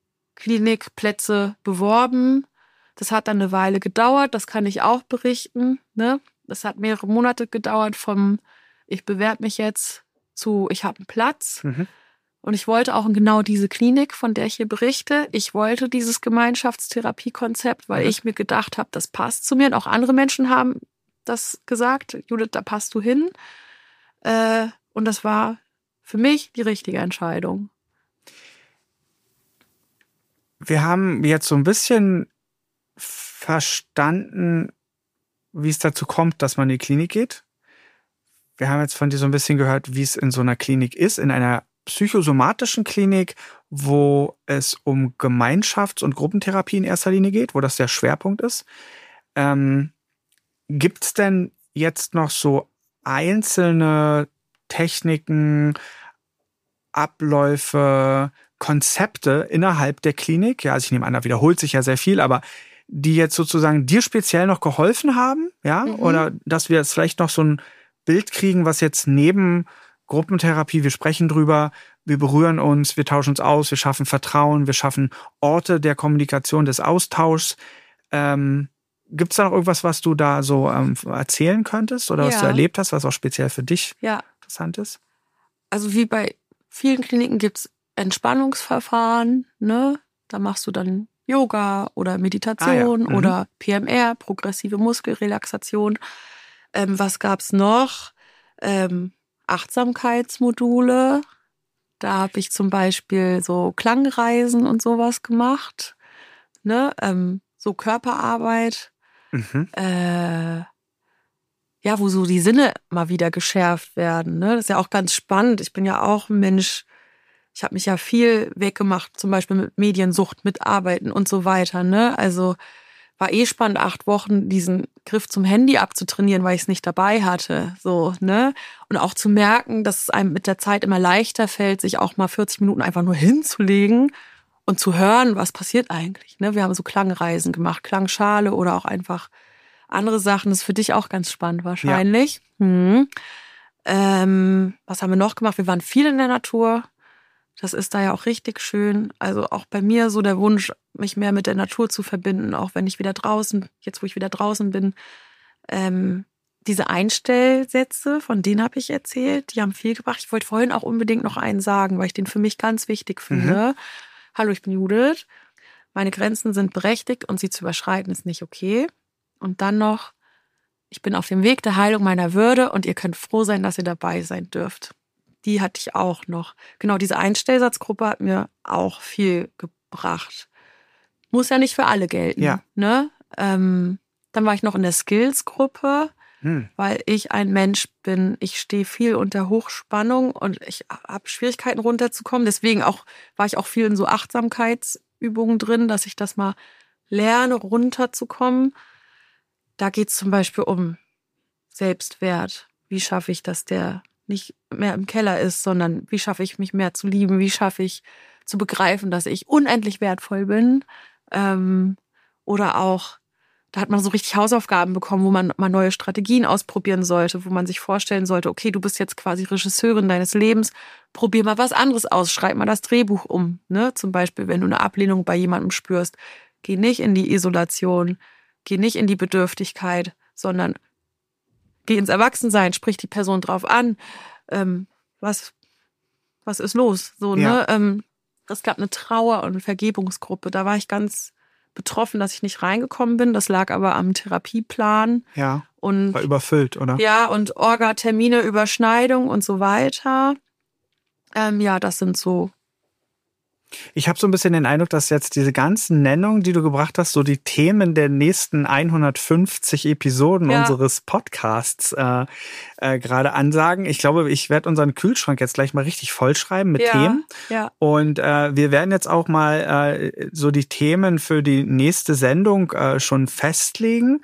Klinikplätze beworben. Das hat dann eine Weile gedauert, das kann ich auch berichten. Ne? Das hat mehrere Monate gedauert vom ich bewerbe mich jetzt zu ich habe einen Platz. Mhm. Und ich wollte auch in genau diese Klinik, von der ich hier berichte. Ich wollte dieses Gemeinschaftstherapiekonzept, weil Mhm. ich mir gedacht habe, das passt zu mir. Und auch andere Menschen haben das gesagt. Judith, da passt du hin. Äh, und das war für mich die richtige Entscheidung. Wir haben jetzt so ein bisschen verstanden, wie es dazu kommt, dass man in die Klinik geht. Wir haben jetzt von dir so ein bisschen gehört, wie es in so einer Klinik ist, in einer psychosomatischen Klinik, wo es um Gemeinschafts- und Gruppentherapie in erster Linie geht, wo das der Schwerpunkt ist. Ähm, gibt es denn jetzt noch so einzelne Techniken, Abläufe, Konzepte innerhalb der Klinik? Ja, also ich nehme an, da wiederholt sich ja sehr viel, aber die jetzt sozusagen dir speziell noch geholfen haben, ja? Mhm. Oder dass wir jetzt vielleicht noch so ein Bild kriegen, was jetzt neben Gruppentherapie, wir sprechen drüber, wir berühren uns, wir tauschen uns aus, wir schaffen Vertrauen, wir schaffen Orte der Kommunikation, des Austauschs. Ähm, Gibt es da noch irgendwas, was du da so ähm, erzählen könntest oder was Ja. du erlebt hast, was auch speziell für dich Ja, interessant ist? also wie bei vielen Kliniken gibt's Entspannungsverfahren, ne? Da machst du dann Yoga oder Meditation Ah, ja. Mhm. oder P M R, progressive Muskelrelaxation. Ähm, was gab's noch? Ähm, Achtsamkeitsmodule. Da habe ich zum Beispiel so Klangreisen und sowas gemacht, ne? Ähm, so Körperarbeit. Mhm. Äh, ja, wo so die Sinne mal wieder geschärft werden. Ne? Das ist ja auch ganz spannend. Ich bin ja auch ein Mensch, ich habe mich ja viel weggemacht, zum Beispiel mit Mediensucht, mit Arbeiten und so weiter. Ne? Also war eh spannend, acht Wochen diesen Griff zum Handy abzutrainieren, weil ich es nicht dabei hatte. So, ne? Und auch zu merken, dass es einem mit der Zeit immer leichter fällt, sich auch mal vierzig Minuten einfach nur hinzulegen und zu hören, was passiert eigentlich. Ne? Wir haben so Klangreisen gemacht, Klangschale oder auch einfach andere Sachen. Das ist für dich auch ganz spannend wahrscheinlich. Ja. Hm. Ähm, was haben wir noch gemacht? Wir waren viel in der Natur. Das ist da ja auch richtig schön. Also auch bei mir so der Wunsch, mich mehr mit der Natur zu verbinden, auch wenn ich wieder draußen, jetzt wo ich wieder draußen bin. Ähm, diese Einstellsätze, von denen habe ich erzählt, die haben viel gebracht. Ich wollte vorhin auch unbedingt noch einen sagen, weil ich den für mich ganz wichtig finde. Mhm. Hallo, ich bin Judith. meine Grenzen sind berechtigt und sie zu überschreiten ist nicht okay. Und dann noch, ich bin auf dem Weg der Heilung meiner Würde und ihr könnt froh sein, dass ihr dabei sein dürft. Die hatte ich auch noch. Genau, diese Einstellsatzgruppe hat mir auch viel gebracht. Muss ja nicht für alle gelten. Ja. Ne? Ähm, dann war ich noch in der Skills-Gruppe, Hm. weil ich ein Mensch bin, ich stehe viel unter Hochspannung und ich habe Schwierigkeiten runterzukommen. Deswegen auch war ich auch viel in so Achtsamkeitsübungen drin, dass ich das mal lerne, runterzukommen. Da geht es zum Beispiel um Selbstwert. Wie schaffe ich, dass der nicht mehr im Keller ist, sondern wie schaffe ich, mich mehr zu lieben? Wie schaffe ich, zu begreifen, dass ich unendlich wertvoll bin? Ähm, oder auch, da hat man so richtig Hausaufgaben bekommen, wo man mal neue Strategien ausprobieren sollte, wo man sich vorstellen sollte, okay, du bist jetzt quasi Regisseurin deines Lebens, probier mal was anderes aus, schreib mal das Drehbuch um. Ne? Zum Beispiel, wenn du eine Ablehnung bei jemandem spürst, geh nicht in die Isolation, geh nicht in die Bedürftigkeit, sondern geh ins Erwachsensein, sprich die Person drauf an. Ähm, was, was ist los? So, Ja. ne? Ähm, es gab eine Trauer- und Vergebungsgruppe. Da war ich ganz betroffen, dass ich nicht reingekommen bin. Das lag aber am Therapieplan. Ja, Und war überfüllt, oder? ja, und Orga-Termine, Überschneidung und so weiter. Ähm, ja, das sind so. Ich habe so ein bisschen den Eindruck, dass jetzt diese ganzen Nennungen, die du gebracht hast, so die Themen der nächsten hundertfünfzig Episoden Ja. unseres Podcasts äh, äh, gerade ansagen. Ich glaube, ich werde unseren Kühlschrank jetzt gleich mal richtig vollschreiben mit Ja, Themen. ja. Und äh, wir werden jetzt auch mal äh, so die Themen für die nächste Sendung äh, schon festlegen,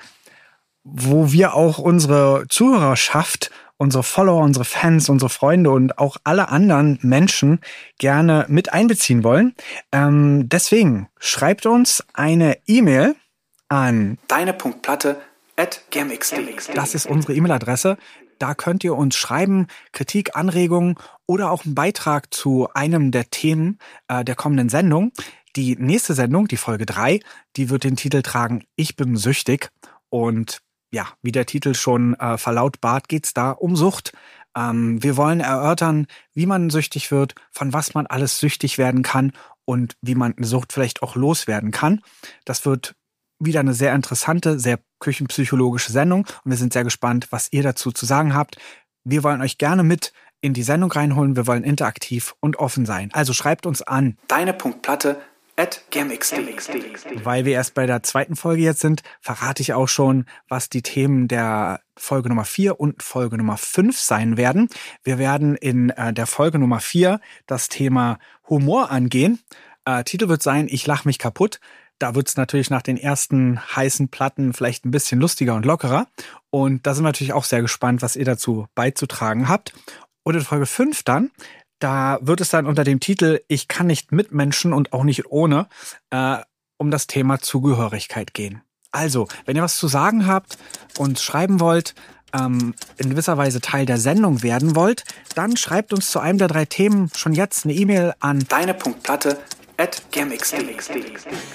wo wir auch unsere Zuhörerschaft, unsere Follower, unsere Fans, unsere Freunde und auch alle anderen Menschen gerne mit einbeziehen wollen. Ähm, deswegen schreibt uns eine E-Mail an deine.platte at gmx punkt de. Das ist unsere E-Mail-Adresse. Da könnt ihr uns schreiben, Kritik, Anregungen oder auch einen Beitrag zu einem der Themen äh, der kommenden Sendung. Die nächste Sendung, die Folge drei, die wird den Titel tragen Ich bin süchtig. Und ja, wie der Titel schon äh, verlautbart, geht's da um Sucht. Ähm, wir wollen erörtern, wie man süchtig wird, von was man alles süchtig werden kann und wie man eine Sucht vielleicht auch loswerden kann. Das wird wieder eine sehr interessante, sehr küchenpsychologische Sendung und wir sind sehr gespannt, was ihr dazu zu sagen habt. Wir wollen euch gerne mit in die Sendung reinholen. Wir wollen interaktiv und offen sein. Also schreibt uns an deine.platte at gmx punkt de. Weil wir erst bei der zweiten Folge jetzt sind, verrate ich auch schon, was die Themen der Folge Nummer vier und Folge Nummer fünf sein werden. Wir werden in äh, der Folge Nummer vier das Thema Humor angehen. Äh, Titel wird sein, Ich lach mich kaputt. Da wird es natürlich nach den ersten heißen Platten vielleicht ein bisschen lustiger und lockerer. Und da sind wir natürlich auch sehr gespannt, was ihr dazu beizutragen habt. Und in Folge fünf dann, da wird es dann unter dem Titel Ich kann nicht mit Menschen und auch nicht ohne äh, um das Thema Zugehörigkeit gehen. Also, wenn ihr was zu sagen habt, uns schreiben wollt, ähm, in gewisser Weise Teil der Sendung werden wollt, dann schreibt uns zu einem der drei Themen schon jetzt eine E-Mail an deine.platte at gmx punkt de.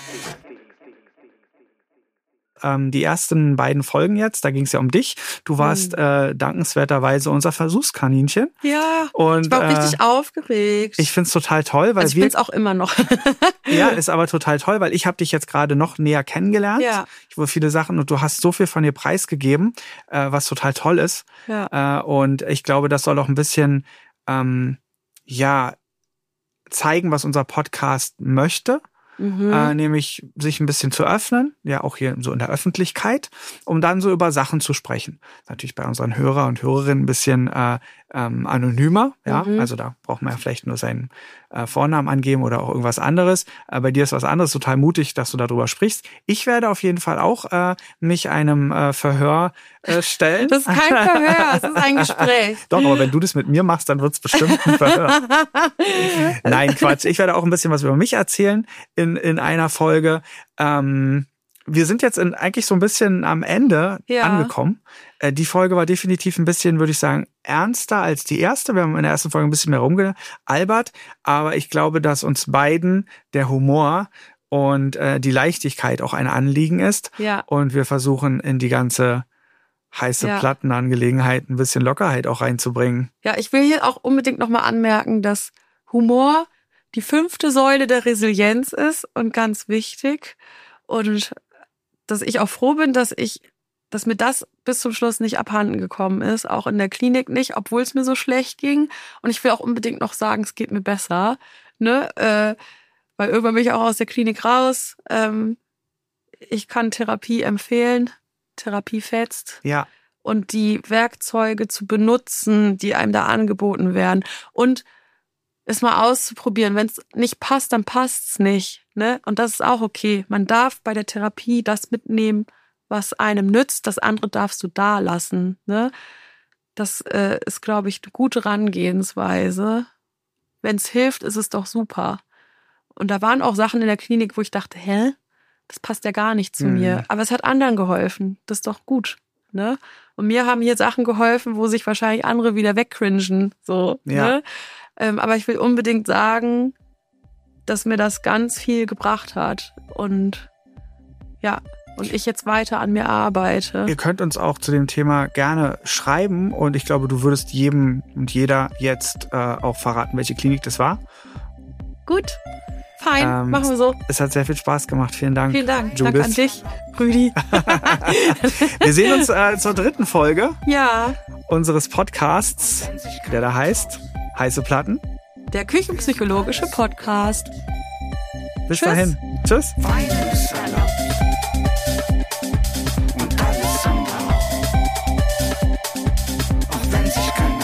Ähm, die ersten beiden Folgen jetzt, da ging es ja um dich. Du warst mhm. äh, dankenswerterweise unser Versuchskaninchen. Ja, und, ich war auch äh, richtig aufgeregt. Ich find's total toll, weil also ich wir... find's auch immer noch. Ja, ist aber total toll, weil ich habe dich jetzt gerade noch näher kennengelernt. Ja. Ich wurde viele Sachen und du hast so viel von dir preisgegeben, äh, was total toll ist. Ja. Äh, und ich glaube, das soll auch ein bisschen, ähm, ja, zeigen, was unser Podcast möchte. Mhm. Äh, nämlich sich ein bisschen zu öffnen, ja auch hier so in der Öffentlichkeit, um dann so über Sachen zu sprechen. Natürlich bei unseren Hörer und Hörerinnen ein bisschen äh, ähm, anonymer, ja, Mhm. also da braucht man ja vielleicht nur seinen äh, Vornamen angeben oder auch irgendwas anderes. Äh, bei dir ist was anderes, total mutig, dass du darüber sprichst. Ich werde auf jeden Fall auch äh, mich einem äh, Verhör äh, stellen. Das ist kein Verhör, es ist ein Gespräch. Doch, aber wenn du das mit mir machst, dann wird's bestimmt ein Verhör. Nein, Quatsch. Ich werde auch ein bisschen was über mich erzählen in, in einer Folge. Ähm, wir sind jetzt in, eigentlich so ein bisschen am Ende Ja. angekommen. Äh, die Folge war definitiv ein bisschen, würde ich sagen, ernster als die erste. Wir haben in der ersten Folge ein bisschen mehr rumgealbert. Aber ich glaube, dass uns beiden der Humor und äh, die Leichtigkeit auch ein Anliegen ist. Ja. Und wir versuchen in die ganze heiße Ja. Plattenangelegenheit ein bisschen Lockerheit auch reinzubringen. Ja, ich will hier auch unbedingt nochmal anmerken, dass Humor die fünfte Säule der Resilienz ist und ganz wichtig. Und dass ich auch froh bin, dass ich, dass mir das bis zum Schluss nicht abhanden gekommen ist, auch in der Klinik nicht, obwohl es mir so schlecht ging. Und ich will auch unbedingt noch sagen, es geht mir besser, ne? Äh, weil irgendwann bin ich auch aus der Klinik raus. Ähm, ich kann Therapie empfehlen. Therapie fetzt. Ja. Und die Werkzeuge zu benutzen, die einem da angeboten werden. Und es mal auszuprobieren. Wenn es nicht passt, dann passt's nicht. Ne? Und das ist auch okay. Man darf bei der Therapie das mitnehmen, was einem nützt. Das andere darfst du da lassen. Ne? Das äh, ist, glaube ich, eine gute Herangehensweise. Wenn es hilft, ist es doch super. Und da waren auch Sachen in der Klinik, wo ich dachte, hä? Das passt ja gar nicht zu mhm. mir. Aber es hat anderen geholfen. Das ist doch gut. Ne? Und mir haben hier Sachen geholfen, wo sich wahrscheinlich andere wieder wegcringen. So, ja. ne? Ähm, aber ich will unbedingt sagen, dass mir das ganz viel gebracht hat. Und ja, und ich jetzt weiter an mir arbeite. Ihr könnt uns auch zu dem Thema gerne schreiben. Und ich glaube, du würdest jedem und jeder jetzt äh, auch verraten, welche Klinik das war. Gut. Fein, ähm, machen wir so. Es hat sehr viel Spaß gemacht. Vielen Dank. Vielen Dank. Judith. Danke an dich, Rüdi. Wir sehen uns äh, zur dritten Folge ja. unseres Podcasts, der da heißt Heiße Platten. Der küchenpsychologische Podcast. Bis Tschüss. dahin. Tschüss. Weinen ist erlaubt. Und alles andere auch. Auch wenn sich keiner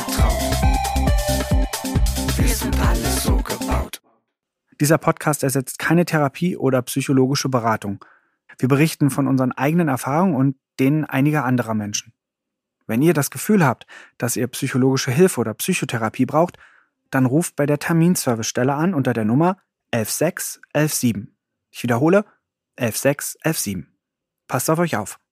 traut. Wir sind alle so gebaut. Dieser Podcast ersetzt keine Therapie oder psychologische Beratung. Wir berichten von unseren eigenen Erfahrungen und denen einiger anderer Menschen. Wenn ihr das Gefühl habt, dass ihr psychologische Hilfe oder Psychotherapie braucht, dann ruft bei der Terminservicestelle an unter der Nummer elf sechs elf sieben. Ich wiederhole, elf sechs elf sieben. Passt auf euch auf.